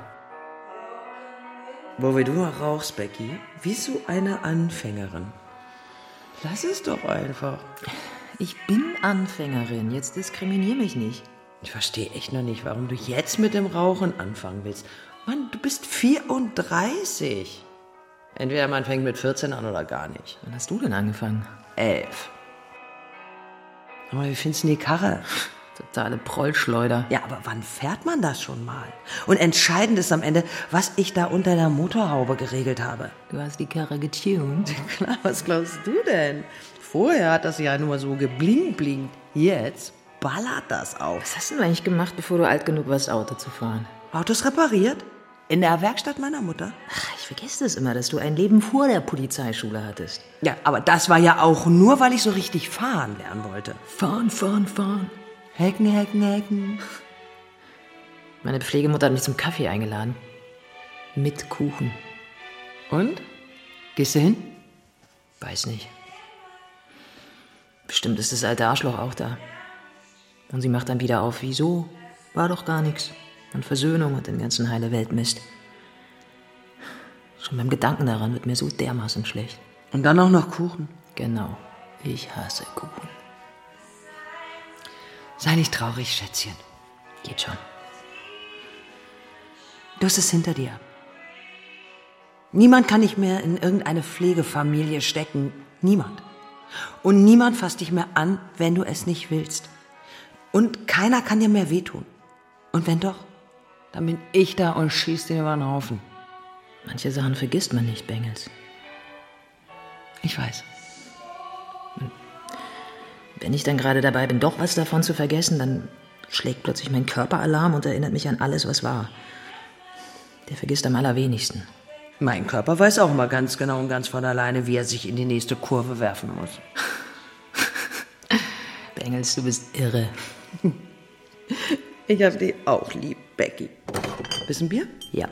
Wo du noch rauchst, Becky, wie so eine Anfängerin. Lass es doch einfach.
Ich bin Anfängerin, jetzt diskriminier mich nicht.
Ich verstehe echt noch nicht, warum du jetzt mit dem Rauchen anfangen willst. Mann, du bist 34. Entweder man fängt mit 14 an oder gar nicht.
Wann hast du denn angefangen?
11. Aber wie findest du die Karre?
Totale Prollschleuder.
Ja, aber wann fährt man das schon mal? Und entscheidend ist am Ende, was ich da unter der Motorhaube geregelt habe.
Du hast die Karre getuned.
Klar, was glaubst du denn? Vorher hat das ja nur so geblinkt. Jetzt ballert das auf.
Was hast du eigentlich gemacht, bevor du alt genug warst, Auto zu fahren?
Autos repariert? In der Werkstatt meiner Mutter.
Ach, ich vergesse das immer, dass du ein Leben vor der Polizeischule hattest.
Ja, aber das war ja auch nur, weil ich so richtig fahren lernen wollte.
Fahren.
Hecken.
Meine Pflegemutter hat mich zum Kaffee eingeladen. Mit Kuchen.
Und? Gehst du hin?
Weiß nicht. Bestimmt ist das alte Arschloch auch da. Und sie macht dann wieder auf, wieso? War doch gar nichts. Und Versöhnung und den ganzen heile Weltmist. Schon beim Gedanken daran wird mir so dermaßen schlecht.
Und dann auch noch Kuchen?
Genau. Ich hasse Kuchen.
Sei nicht traurig, Schätzchen.
Geht schon.
Du hast es hinter dir. Niemand kann dich mehr in irgendeine Pflegefamilie stecken. Niemand. Und niemand fasst dich mehr an, wenn du es nicht willst. Und keiner kann dir mehr wehtun. Und wenn doch, dann bin ich da und schieß den über den Haufen.
Manche Sachen vergisst man nicht, Bengels.
Ich weiß.
Wenn ich dann gerade dabei bin, doch was davon zu vergessen, dann schlägt plötzlich mein Körper Alarm und erinnert mich an alles, was war. Der vergisst am allerwenigsten.
Mein Körper weiß auch mal ganz genau und ganz von alleine, wie er sich in die nächste Kurve werfen muss.
Bengels, du bist irre.
Ich hab dich auch lieb, Becky. Bist ein Bier?
Ja.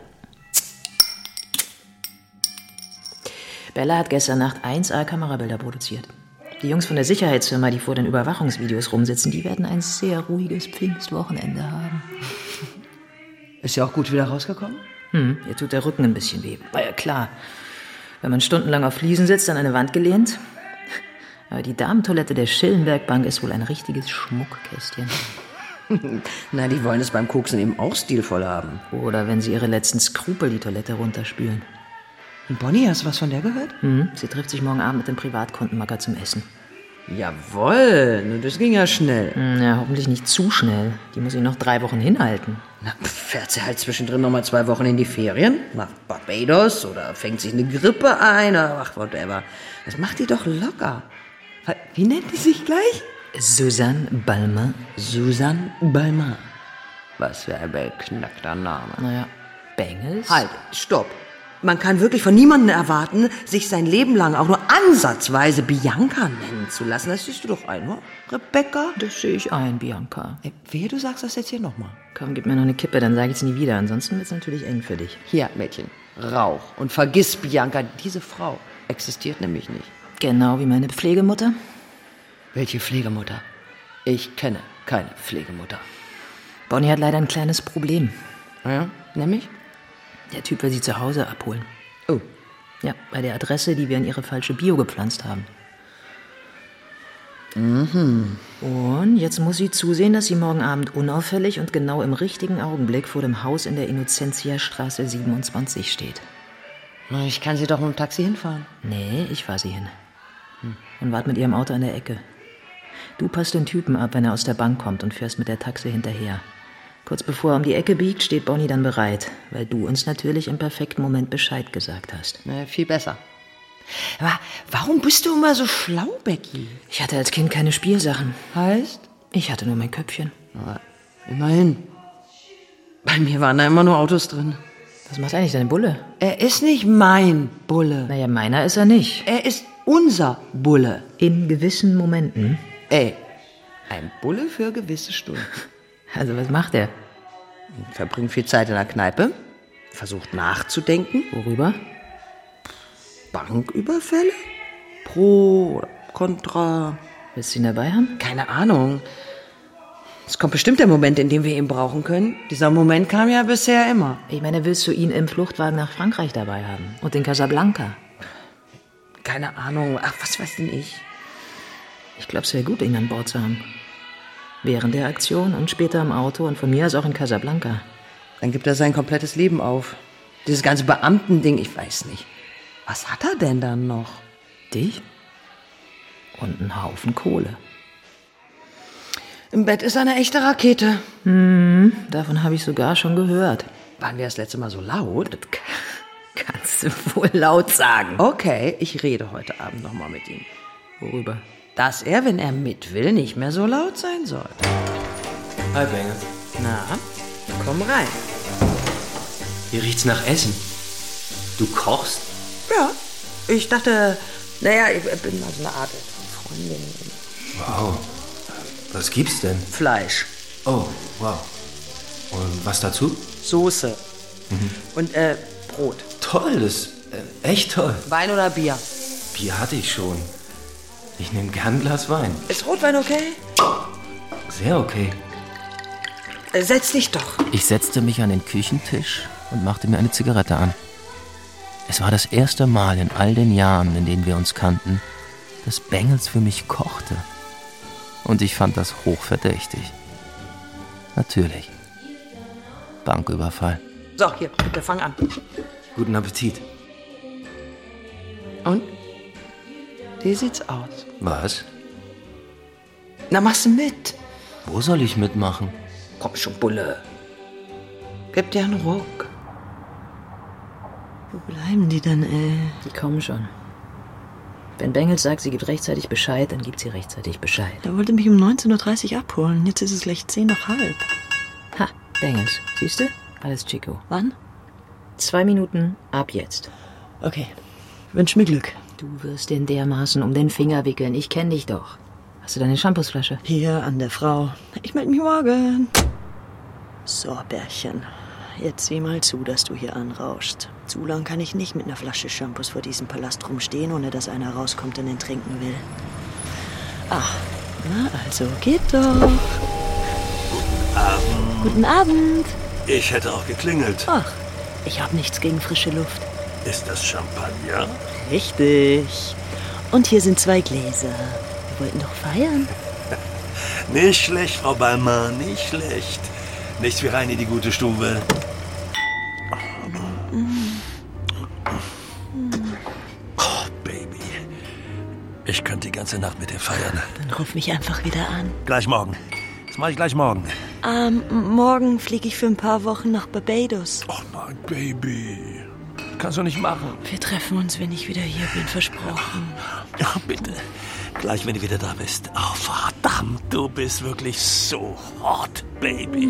Bella hat gestern Nacht 1A Kamerabilder produziert. Die Jungs von der Sicherheitsfirma, die vor den Überwachungsvideos rumsitzen, die werden ein sehr ruhiges Pfingstwochenende haben.
Ist ja auch gut wieder rausgekommen?
Ihr tut der Rücken ein bisschen weh. War ja klar. Wenn man stundenlang auf Fliesen sitzt, an eine Wand gelehnt. Aber die Damentoilette der Schillenberg-Bank ist wohl ein richtiges Schmuckkästchen.
Na, die wollen es beim Koksen eben auch stilvoll haben.
Oder wenn sie ihre letzten Skrupel die Toilette runterspülen.
Und Bonnie, hast du was von der gehört?
Sie trifft sich morgen Abend mit dem Privatkundenmacker zum Essen.
Jawohl, nur das ging ja schnell.
Ja, hoffentlich nicht zu schnell. Die muss ich noch 3 Wochen hinhalten.
Na, fährt sie halt zwischendrin noch mal 2 Wochen in die Ferien? Nach Barbados? Oder fängt sich eine Grippe ein? Oder ach, whatever. Das macht die doch locker. Wie nennt die sich gleich?
Susanne Balmain.
Susanne Balmain. Was für ein beknackter Name.
Naja, Bengels?
Halt, stopp. Man kann wirklich von niemandem erwarten, sich sein Leben lang auch nur ansatzweise Bianca nennen zu lassen. Das siehst du doch ein, oder? Rebecca?
Das sehe ich ein, Bianca.
Wehe, du sagst das jetzt hier nochmal.
Komm, gib mir noch eine Kippe, dann sage ich es nie wieder. Ansonsten wird es natürlich eng für dich.
Hier, Mädchen, rauch. Und vergiss, Bianca, diese Frau existiert nämlich nicht.
Genau wie meine Pflegemutter.
Welche Pflegemutter? Ich kenne keine Pflegemutter.
Bonnie hat leider ein kleines Problem.
Ja, nämlich?
Der Typ will sie zu Hause abholen.
Oh.
Ja, bei der Adresse, die wir in ihre falsche Bio gepflanzt haben. Mhm. Und jetzt muss sie zusehen, dass sie morgen Abend unauffällig und genau im richtigen Augenblick vor dem Haus in der Innocentiastraße 27 steht.
Ich kann sie doch mit dem Taxi hinfahren.
Nee, ich fahr sie hin. Und wart mit ihrem Auto an der Ecke. Du passt den Typen ab, wenn er aus der Bank kommt und fährst mit der Taxi hinterher. Kurz bevor er um die Ecke biegt, steht Bonnie dann bereit, weil du uns natürlich im perfekten Moment Bescheid gesagt hast.
Viel besser. Aber warum bist du immer so schlau, Becky?
Ich hatte als Kind keine Spielsachen.
Heißt?
Ich hatte nur mein Köpfchen.
Aber immerhin. Bei mir waren da immer nur Autos drin.
Was macht eigentlich dein Bulle?
Er ist nicht mein Bulle.
Naja, meiner ist er nicht.
Er ist unser Bulle.
In gewissen Momenten.
Ein Bulle für gewisse Stunden.
Also was macht er?
Verbringt viel Zeit in der Kneipe. Versucht nachzudenken.
Worüber?
Banküberfälle? Pro oder Contra?
Willst du ihn dabei haben?
Keine Ahnung. Es kommt bestimmt der Moment, in dem wir ihn brauchen können. Dieser Moment kam ja bisher immer.
Ich meine, willst du ihn im Fluchtwagen nach Frankreich dabei haben? Und in Casablanca?
Keine Ahnung. Ach, was weiß denn ich?
Ich glaube, es wäre gut, ihn an Bord zu haben. Während der Aktion und später im Auto und von mir aus auch in Casablanca.
Dann gibt er sein komplettes Leben auf. Dieses ganze Beamtending, ich weiß nicht. Was hat er denn dann noch?
Dich? Und einen Haufen Kohle.
Im Bett ist er eine echte Rakete.
Davon habe ich sogar schon gehört.
Waren wir das letzte Mal so laut?
Das kannst du wohl laut sagen.
Okay, ich rede heute Abend noch mal mit ihm.
Worüber?
Dass er, wenn er mit will, nicht mehr so laut sein soll.
Hi, Bengel.
Na, komm rein.
Hier riecht's nach Essen. Du kochst?
Ja, ich dachte, naja, ich bin mal so eine Art Freundin.
Wow. Was gibt's denn?
Fleisch.
Oh, wow. Und was dazu?
Soße. Und Brot.
Toll, das ist echt toll.
Wein oder Bier?
Bier hatte ich schon. Ich nehme gern ein Glas Wein.
Ist Rotwein okay?
Sehr okay.
Setz dich doch.
Ich setzte mich an den Küchentisch und machte mir eine Zigarette an. Es war das erste Mal in all den Jahren, in denen wir uns kannten, dass Bengels für mich kochte. Und ich fand das hochverdächtig. Natürlich. Banküberfall.
So, hier, bitte, fang an.
Guten Appetit.
Und? Wie sieht's aus?
Was?
Na, machst du mit?
Wo soll ich mitmachen?
Komm schon, Bulle. Gib dir einen Ruck.
Wo bleiben die denn, Die kommen schon. Wenn Bengels sagt, sie gibt rechtzeitig Bescheid, dann gibt sie rechtzeitig Bescheid.
Er wollte mich um 19.30 Uhr abholen. Jetzt ist es gleich 10 nach halb.
Ha, Bengels. Siehst du? Alles Chico.
Wann?
2 Minuten ab jetzt.
Okay. Wünsch mir Glück.
Du wirst den dermaßen um den Finger wickeln. Ich kenn dich doch. Hast du deine Shampoosflasche?
Hier an der Frau. Ich melde mich morgen. So, Bärchen. Jetzt sieh mal zu, dass du hier anrauschst. Zu lang kann ich nicht mit einer Flasche Shampoos vor diesem Palast rumstehen, ohne dass einer rauskommt und ihn trinken will. Ach, na also, geht doch.
Guten Abend.
Guten Abend.
Ich hätte auch geklingelt.
Ach, ich habe nichts gegen frische Luft.
Ist das Champagner?
Richtig. Und hier sind 2 Gläser. Wir wollten doch feiern.
Nicht schlecht, Frau Ballmann, nicht schlecht. Nicht wie rein in die gute Stube. Oh, Baby. Ich könnte die ganze Nacht mit dir feiern.
Dann ruf mich einfach wieder an.
Gleich morgen. Das mache ich gleich morgen.
Morgen fliege ich für ein paar Wochen nach Barbados.
Oh nein, Baby. Kannst du nicht machen.
Wir treffen uns, wenn ich wieder hier bin, versprochen.
Ja, bitte. Gleich, wenn du wieder da bist. Oh, verdammt, du bist wirklich so hot, Baby.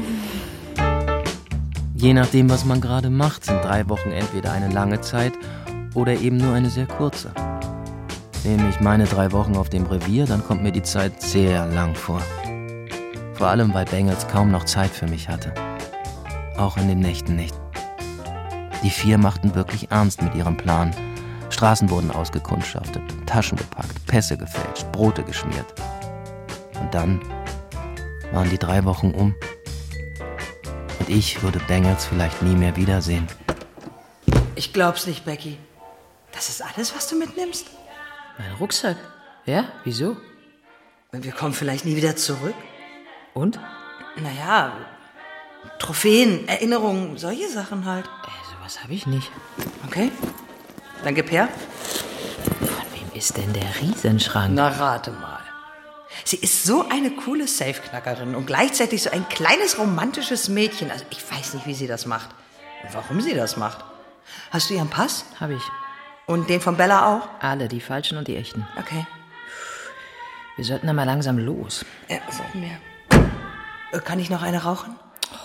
Je nachdem, was man gerade macht, sind 3 Wochen entweder eine lange Zeit oder eben nur eine sehr kurze. Nehme ich meine 3 Wochen auf dem Revier, dann kommt mir die Zeit sehr lang vor. Vor allem, weil Bengels kaum noch Zeit für mich hatte. Auch in den Nächten nicht. Die 4 machten wirklich ernst mit ihrem Plan. Straßen wurden ausgekundschaftet, Taschen gepackt, Pässe gefälscht, Brote geschmiert. Und dann waren die 3 Wochen um. Und ich würde Bengels vielleicht nie mehr wiedersehen.
Ich glaub's nicht, Becky. Das ist alles, was du mitnimmst?
Mein Rucksack? Ja? Wieso?
Wir kommen vielleicht nie wieder zurück.
Und?
Naja, Trophäen, Erinnerungen, solche Sachen halt.
Sowas habe ich nicht.
Okay, dann gib her.
Von wem ist denn der Riesenschrank?
Na, rate mal. Sie ist so eine coole Safeknackerin und gleichzeitig so ein kleines romantisches Mädchen. Also ich weiß nicht, wie sie das macht und warum sie das macht. Hast du ihren Pass?
Habe ich.
Und den von Bella auch?
Alle, die falschen und die echten.
Okay.
Wir sollten dann mal langsam los.
Ja, sollten wir. Kann ich noch eine rauchen?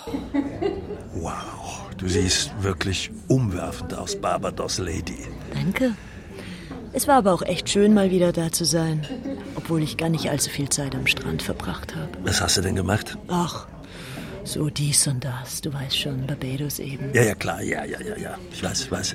Wow, du siehst wirklich umwerfend aus, Barbados Lady.
Danke. Es war aber auch echt schön, mal wieder da zu sein. Obwohl ich gar nicht allzu viel Zeit am Strand verbracht habe.
Was hast du denn gemacht?
Ach, so dies und das. Du weißt schon, Barbados eben.
Ja, klar, ja. Ich weiß.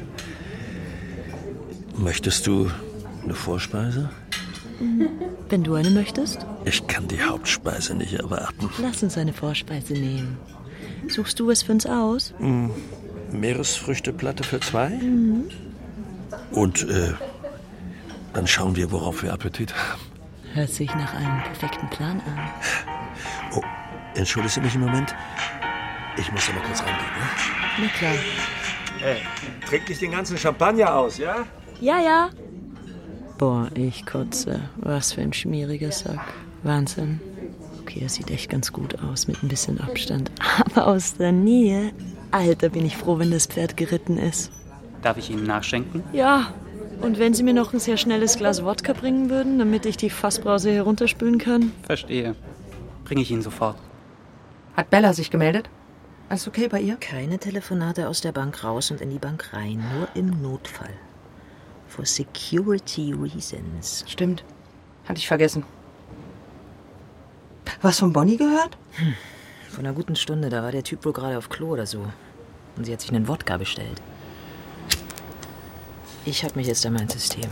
Möchtest du eine Vorspeise?
Wenn du eine möchtest?
Ich kann die Hauptspeise nicht erwarten.
Lass uns eine Vorspeise nehmen. Suchst du es für uns aus?
Meeresfrüchteplatte für 2?
Mhm.
Und, dann schauen wir, worauf wir Appetit haben.
Hört sich nach einem perfekten Plan an.
Oh, entschuldigst du mich einen Moment? Ich muss da mal kurz rangehen, ne?
Na klar.
Hey, trink nicht den ganzen Champagner aus, ja?
Ja. Boah, ich kotze. Was für ein schmieriger Sack. Wahnsinn. Okay, er sieht echt ganz gut aus, mit ein bisschen Abstand. Aber aus der Nähe, Alter, bin ich froh, wenn das Pferd geritten ist.
Darf ich Ihnen nachschenken?
Ja. Und wenn Sie mir noch ein sehr schnelles Glas Wodka bringen würden, damit ich die Fassbrause herunterspülen kann?
Verstehe. Bringe ich Ihnen sofort.
Hat Bella sich gemeldet? Alles okay bei ihr?
Keine Telefonate aus der Bank raus und in die Bank rein. Nur im Notfall. For security reasons.
Stimmt. Hatte ich vergessen. Was von Bonnie gehört?
Vor einer guten Stunde. Da war der Typ wohl gerade auf Klo oder so. Und sie hat sich einen Wodka bestellt. Ich hab mich jetzt an mein System.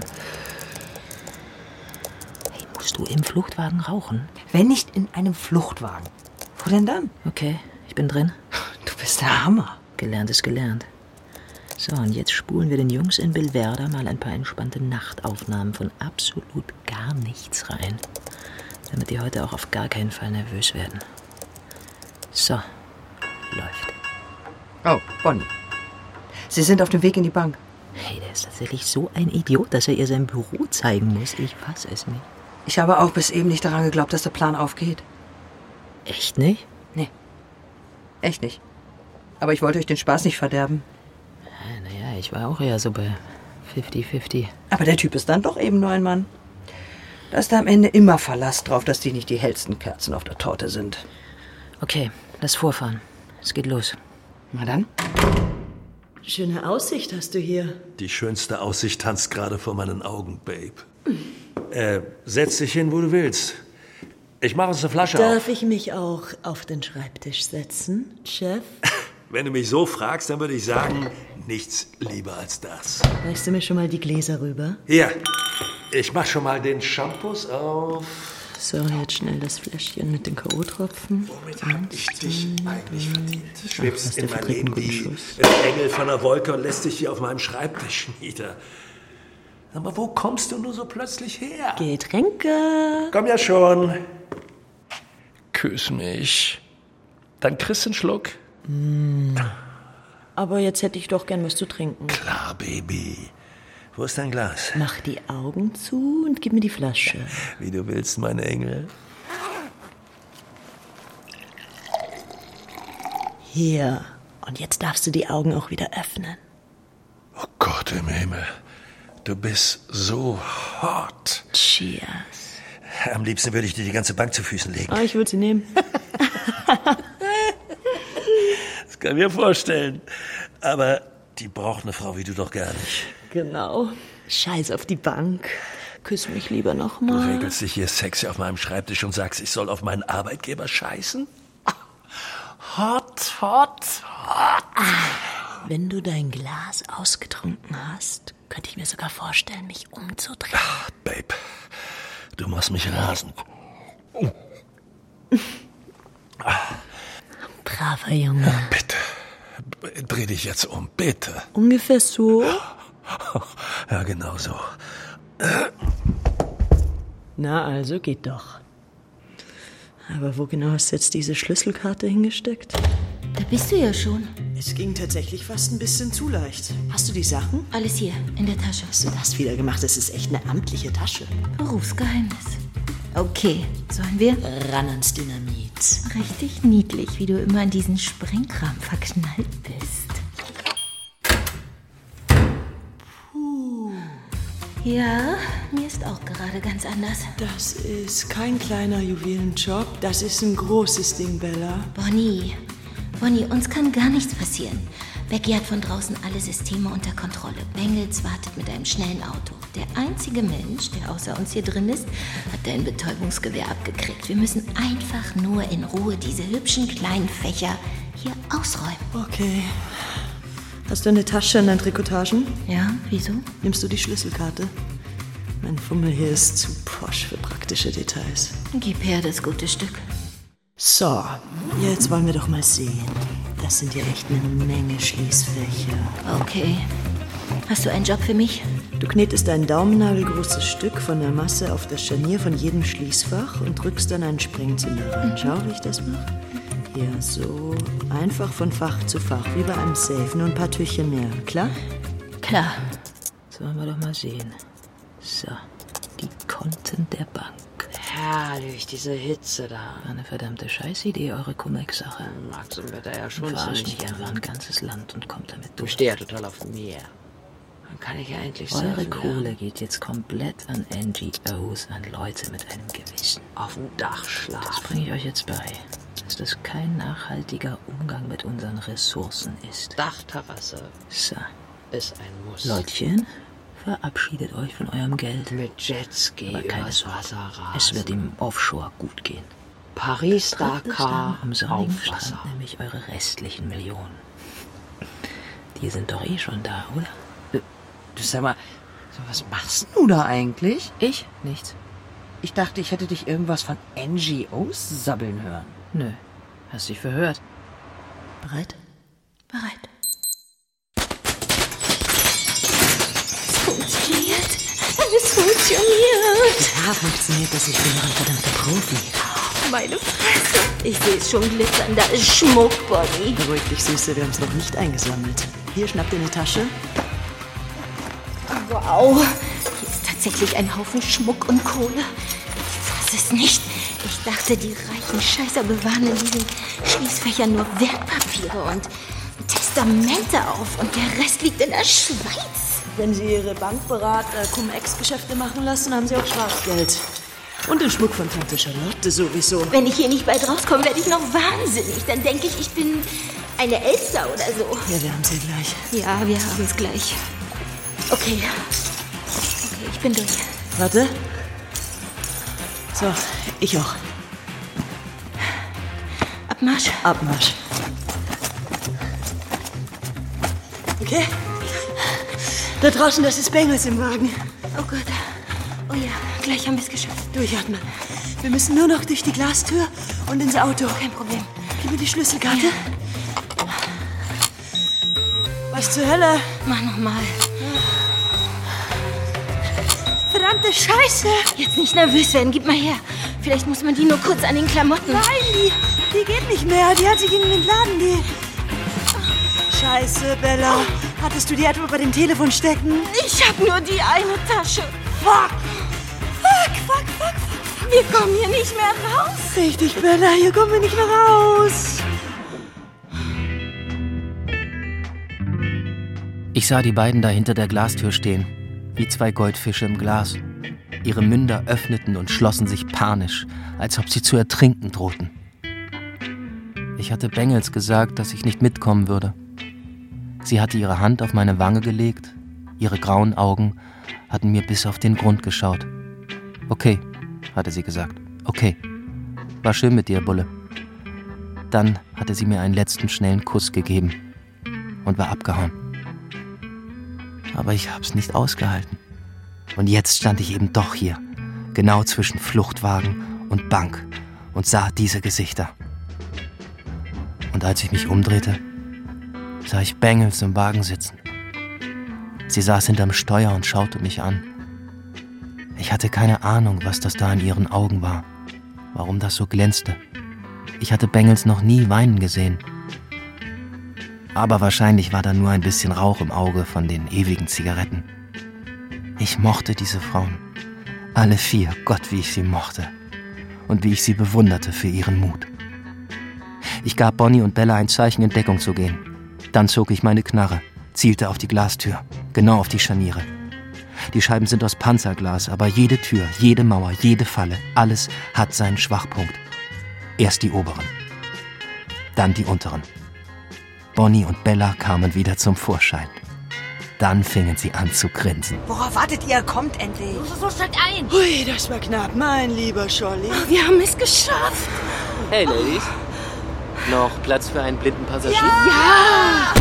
Hey, musst du im Fluchtwagen rauchen?
Wenn nicht in einem Fluchtwagen. Wo denn dann?
Okay, ich bin drin.
Du bist der Hammer.
Gelernt ist gelernt. So, und jetzt spulen wir den Jungs in Billverda mal ein paar entspannte Nachtaufnahmen von absolut gar nichts rein. Damit die heute auch auf gar keinen Fall nervös werden. So, läuft.
Oh, Bonnie. Sie sind auf dem Weg in die Bank.
Hey, der ist tatsächlich so ein Idiot, dass er ihr sein Büro zeigen muss. Ich fass es nicht.
Ich habe auch bis eben nicht daran geglaubt, dass der Plan aufgeht.
Echt nicht?
Nee. Echt nicht. Aber ich wollte euch den Spaß nicht verderben.
Naja, ich war auch eher so bei 50-50.
Aber der Typ ist dann doch eben nur ein Mann. Da ist da am Ende immer Verlass drauf, dass die nicht die hellsten Kerzen auf der Torte sind.
Okay, lass vorfahren. Es geht los.
Na dann.
Schöne Aussicht hast du hier.
Die schönste Aussicht tanzt gerade vor meinen Augen, Babe. Setz dich hin, wo du willst. Ich mache uns eine Flasche auf.
Darf ich mich auch auf den Schreibtisch setzen, Chef?
Wenn du mich so fragst, dann würde ich sagen, nichts lieber als das.
Reichst du mir schon mal die Gläser rüber?
Hier, ich mach schon mal den Shampoos auf.
So, jetzt schnell das Fläschchen mit den K.O.-Tropfen.
Womit hab ich dich eigentlich verdient? Du schwebst in mein Leben wie ein Engel von der Wolke und lässt dich hier auf meinem Schreibtisch nieder. Aber wo kommst du nur so plötzlich her?
Getränke.
Komm ja schon. Küss mich. Dann kriegst du einen Schluck.
Aber jetzt hätte ich doch gern was zu trinken.
Klar, Baby. Wo ist dein Glas?
Mach die Augen zu und gib mir die Flasche.
Wie du willst, mein Engel.
Hier. Und jetzt darfst du die Augen auch wieder öffnen.
Oh Gott im Himmel. Du bist so hot.
Cheers.
Am liebsten würde ich dir die ganze Bank zu Füßen legen.
Ah, ich würde sie nehmen.
Das kann ich mir vorstellen. Aber die braucht eine Frau wie du doch gar nicht.
Genau. Scheiß auf die Bank. Küss mich lieber
Du
nochmal.
regelst dich hier sexy auf meinem Schreibtisch und sagst, ich soll auf meinen Arbeitgeber scheißen? Hot, hot, hot.
Wenn du dein Glas ausgetrunken hast, könnte ich mir sogar vorstellen, mich umzudrehen.
Ach, Babe, du machst mich rasend.
Braver Junge.
Bitte, dreh dich jetzt um, bitte.
Ungefähr so?
Ja, genau so.
Na also, geht doch. Aber wo genau hast du jetzt diese Schlüsselkarte hingesteckt?
Da bist du ja schon.
Es ging tatsächlich fast ein bisschen zu leicht. Hast du die Sachen?
Alles hier, in der Tasche.
Hast du das wieder gemacht? Das ist echt eine amtliche Tasche.
Berufsgeheimnis. Okay, sollen wir?
Ran ans Dynamit.
Richtig niedlich, wie du immer an diesen Sprengkram verknallt bist.
Puh.
Ja, mir ist auch gerade ganz anders.
Das ist kein kleiner Juwelenjob. Das ist ein großes Ding, Bella.
Bonnie, uns kann gar nichts passieren. Becky hat von draußen alle Systeme unter Kontrolle. Bengels wartet mit einem schnellen Auto. Der einzige Mensch, der außer uns hier drin ist, hat dein Betäubungsgewehr abgekriegt. Wir müssen einfach nur in Ruhe diese hübschen kleinen Fächer hier ausräumen.
Okay. Hast du eine Tasche in deinen Trikotagen?
Ja, wieso?
Nimmst du die Schlüsselkarte? Mein Fummel hier ist zu posch für praktische Details.
Gib her das gute Stück.
So, jetzt wollen wir doch mal sehen. Das sind ja echt eine Menge Schließfächer.
Okay. Hast du einen Job für mich?
Du knetest ein daumennagelgroßes Stück von der Masse auf das Scharnier von jedem Schließfach und drückst dann einen Sprengzünder rein. Schau, wie ich das mache. Ja, so. Einfach von Fach zu Fach, wie bei einem Safe. Nur ein paar Türchen mehr. Klar?
Klar.
Sollen wir doch mal sehen. So, die Konten der Bank. Herrlich, diese Hitze da. Eine verdammte Scheißidee, eure Cum-Ex-Sache.
Max und Wetter ja schon
Verarscht
ziemlich
nicht einfach ein ganzes Land und kommt damit durch.
Ich stehe ja total auf Meer. Dann kann ich ja endlich
Eure
surfen
Kohle
lernen.
geht jetzt komplett an NGOs, an Leute mit einem Gewissen.
Auf dem Dach schlafen.
Das bringe ich euch jetzt bei. Dass das kein nachhaltiger Umgang mit unseren Ressourcen ist.
Dachterrasse
So.
ist ein Muss.
Leutchen, verabschiedet euch von eurem Geld.
Mit Jetski
Aber keine
übers
Sorge,
Wasser rasen.
es wird im Offshore gut gehen.
Paris-Dakar
Am sonnigen
auf Wasser.
Strand nämlich eure restlichen Millionen. Die sind doch eh schon da, oder?
Du sag mal, was machst du da eigentlich?
Ich? Nichts.
Ich dachte, ich hätte dich irgendwas von NGOs sabbeln hören.
Nö, hast dich verhört. Bereit?
Bereit. Funktioniert. Es funktioniert.
Ja, funktioniert das. Ich bin doch ein verdammter Profi.
Meine Fresse. Ich sehe es schon glitzern. Da ist Schmuck, Bonnie.
Beruhig dich, Süße. Wir haben es noch nicht eingesammelt. Hier, schnapp dir eine Tasche.
Wow. Hier ist tatsächlich ein Haufen Schmuck und Kohle. Ich fasse es nicht. Ich dachte, die reichen Scheißer bewahren in diesen Schließfächern nur Wertpapiere und Testamente auf. Und der Rest liegt in der Schweiz.
Wenn Sie Ihre Bankberater Cum-Ex-Geschäfte machen lassen, haben Sie auch Schwarzgeld. Und den Schmuck von Tante Charlotte sowieso.
Wenn ich hier nicht bald rauskomme, werde ich noch wahnsinnig. Dann denke ich bin eine Elster oder so.
Ja, wir haben sie gleich.
Ja, wir haben es gleich. Okay, ich bin durch.
Warte. So, ich auch.
Abmarsch.
Abmarsch. Okay. Da draußen, das ist Bengels im Wagen.
Oh Gott. Oh ja, gleich haben wir es geschafft.
Durchatmen. Wir müssen nur noch durch die Glastür und ins Auto.
Kein Problem.
Gib mir die Schlüsselkarte. Ja. Was zur Hölle?
Mach nochmal.
Verdammte Scheiße!
Jetzt nicht nervös werden, gib mal her. Vielleicht muss man die nur kurz an den Klamotten...
Nein, die geht nicht mehr. Die hat sich in den Laden, die... Scheiße, Bella. Hattest du die etwa bei dem Telefon stecken?
Ich hab nur die eine Tasche.
Fuck!
Wir kommen hier nicht mehr raus.
Richtig, Bella, hier kommen wir nicht mehr raus.
Ich sah die beiden da hinter der Glastür stehen, wie zwei Goldfische im Glas. Ihre Münder öffneten und schlossen sich panisch, als ob sie zu ertrinken drohten. Ich hatte Bengels gesagt, dass ich nicht mitkommen würde. Sie hatte ihre Hand auf meine Wange gelegt, ihre grauen Augen hatten mir bis auf den Grund geschaut. Okay, hatte sie gesagt. Okay, war schön mit dir, Bulle. Dann hatte sie mir einen letzten schnellen Kuss gegeben und war abgehauen. Aber ich hab's nicht ausgehalten. Und jetzt stand ich eben doch hier, genau zwischen Fluchtwagen und Bank und sah diese Gesichter. Und als ich mich umdrehte, sah ich Bengels im Wagen sitzen. Sie saß hinterm Steuer und schaute mich an. Ich hatte keine Ahnung, was das da in ihren Augen war. warum das so glänzte. Ich hatte Bengels noch nie weinen gesehen. Aber wahrscheinlich war da nur ein bisschen Rauch im Auge von den ewigen Zigaretten. Ich mochte diese Frauen. Alle 4, Gott, wie ich sie mochte. Und wie ich sie bewunderte für ihren Mut. Ich gab Bonnie und Bella ein Zeichen, in Deckung zu gehen. Dann zog ich meine Knarre, zielte auf die Glastür, genau auf die Scharniere. Die Scheiben sind aus Panzerglas, aber jede Tür, jede Mauer, jede Falle, alles hat seinen Schwachpunkt. Erst die oberen, dann die unteren. Bonnie und Bella kamen wieder zum Vorschein. Dann fingen sie an zu grinsen.
Worauf wartet ihr? Kommt endlich.
So, steigt ein.
Hui, das war knapp, mein lieber Scholli.
Wir haben es geschafft.
Hey, Ladies. Noch Platz für einen blinden Passagier?
Ja!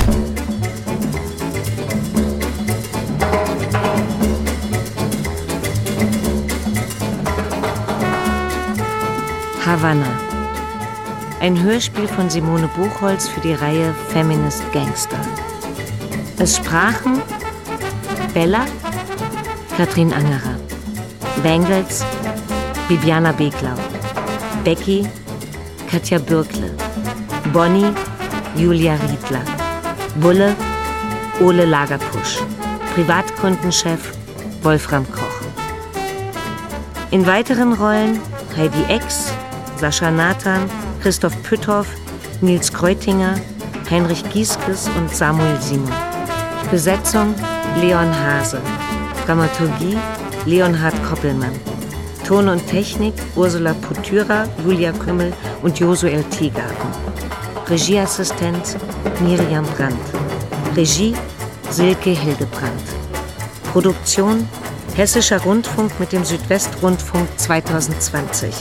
Havanna. Ein Hörspiel von Simone Buchholz für die Reihe Feminist Gangster. Es sprachen Bella, Katrin Angerer, Bengels, Bibiana Beglau, Becky, Katja Bürkle, Bonnie, Julia Riedler, Bulle, Ole Lagerpusch, Privatkundenchef Wolfram Koch. In weiteren Rollen Heidi Ex, Sascha Nathan, Christoph Pütthoff, Nils Kreutinger, Heinrich Gieskes und Samuel Simon. Besetzung Leon Hase. Dramaturgie Leonhard Koppelmann. Ton und Technik Ursula Putyra, Julia Kümmel und Josuel Teegarten. Regieassistenz Miriam Brandt. Regie Silke Hildebrandt. Produktion Hessischer Rundfunk mit dem Südwestrundfunk 2020.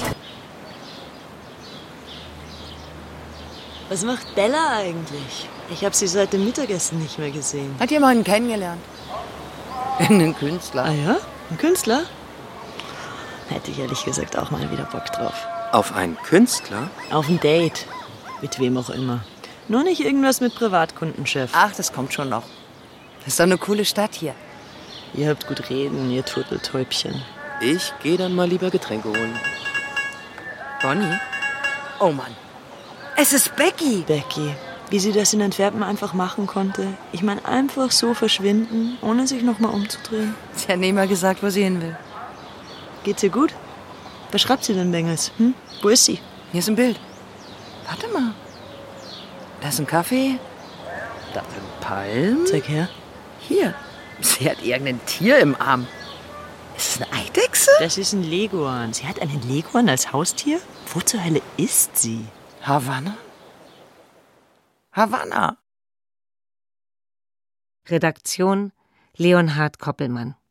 Was macht Bella eigentlich? Ich habe sie seit dem Mittagessen nicht mehr gesehen.
Hat jemanden kennengelernt? Einen Künstler.
Ah ja? Ein Künstler? Hätte ich ehrlich gesagt auch mal wieder Bock drauf.
Auf einen Künstler?
Auf ein Date. Mit wem auch immer. Nur nicht irgendwas mit Privatkundenchef.
Ach, das kommt schon noch. Das ist doch eine coole Stadt hier.
Ihr habt gut reden, ihr Turteltäubchen.
Ich gehe dann mal lieber Getränke holen.
Bonnie? Oh Mann. Es ist Becky.
Becky. Wie sie das in Antwerpen einfach machen konnte. Ich meine, einfach so verschwinden, ohne sich nochmal umzudrehen.
Sie hat nie mal gesagt, wo sie hin will.
Geht's ihr gut? Was schreibt sie denn, Bengels? Hm? Wo ist sie?
Hier ist ein Bild. Warte mal. Da ist ein Kaffee. Da ein Palm.
Zeig her.
Hier. Sie hat irgendein Tier im Arm. Ist es eine Eidechse?
Das ist ein Leguan. Sie hat einen Leguan als Haustier? Wo zur Hölle ist sie?
Havanna? Havanna.
Redaktion Leonhard Koppelmann.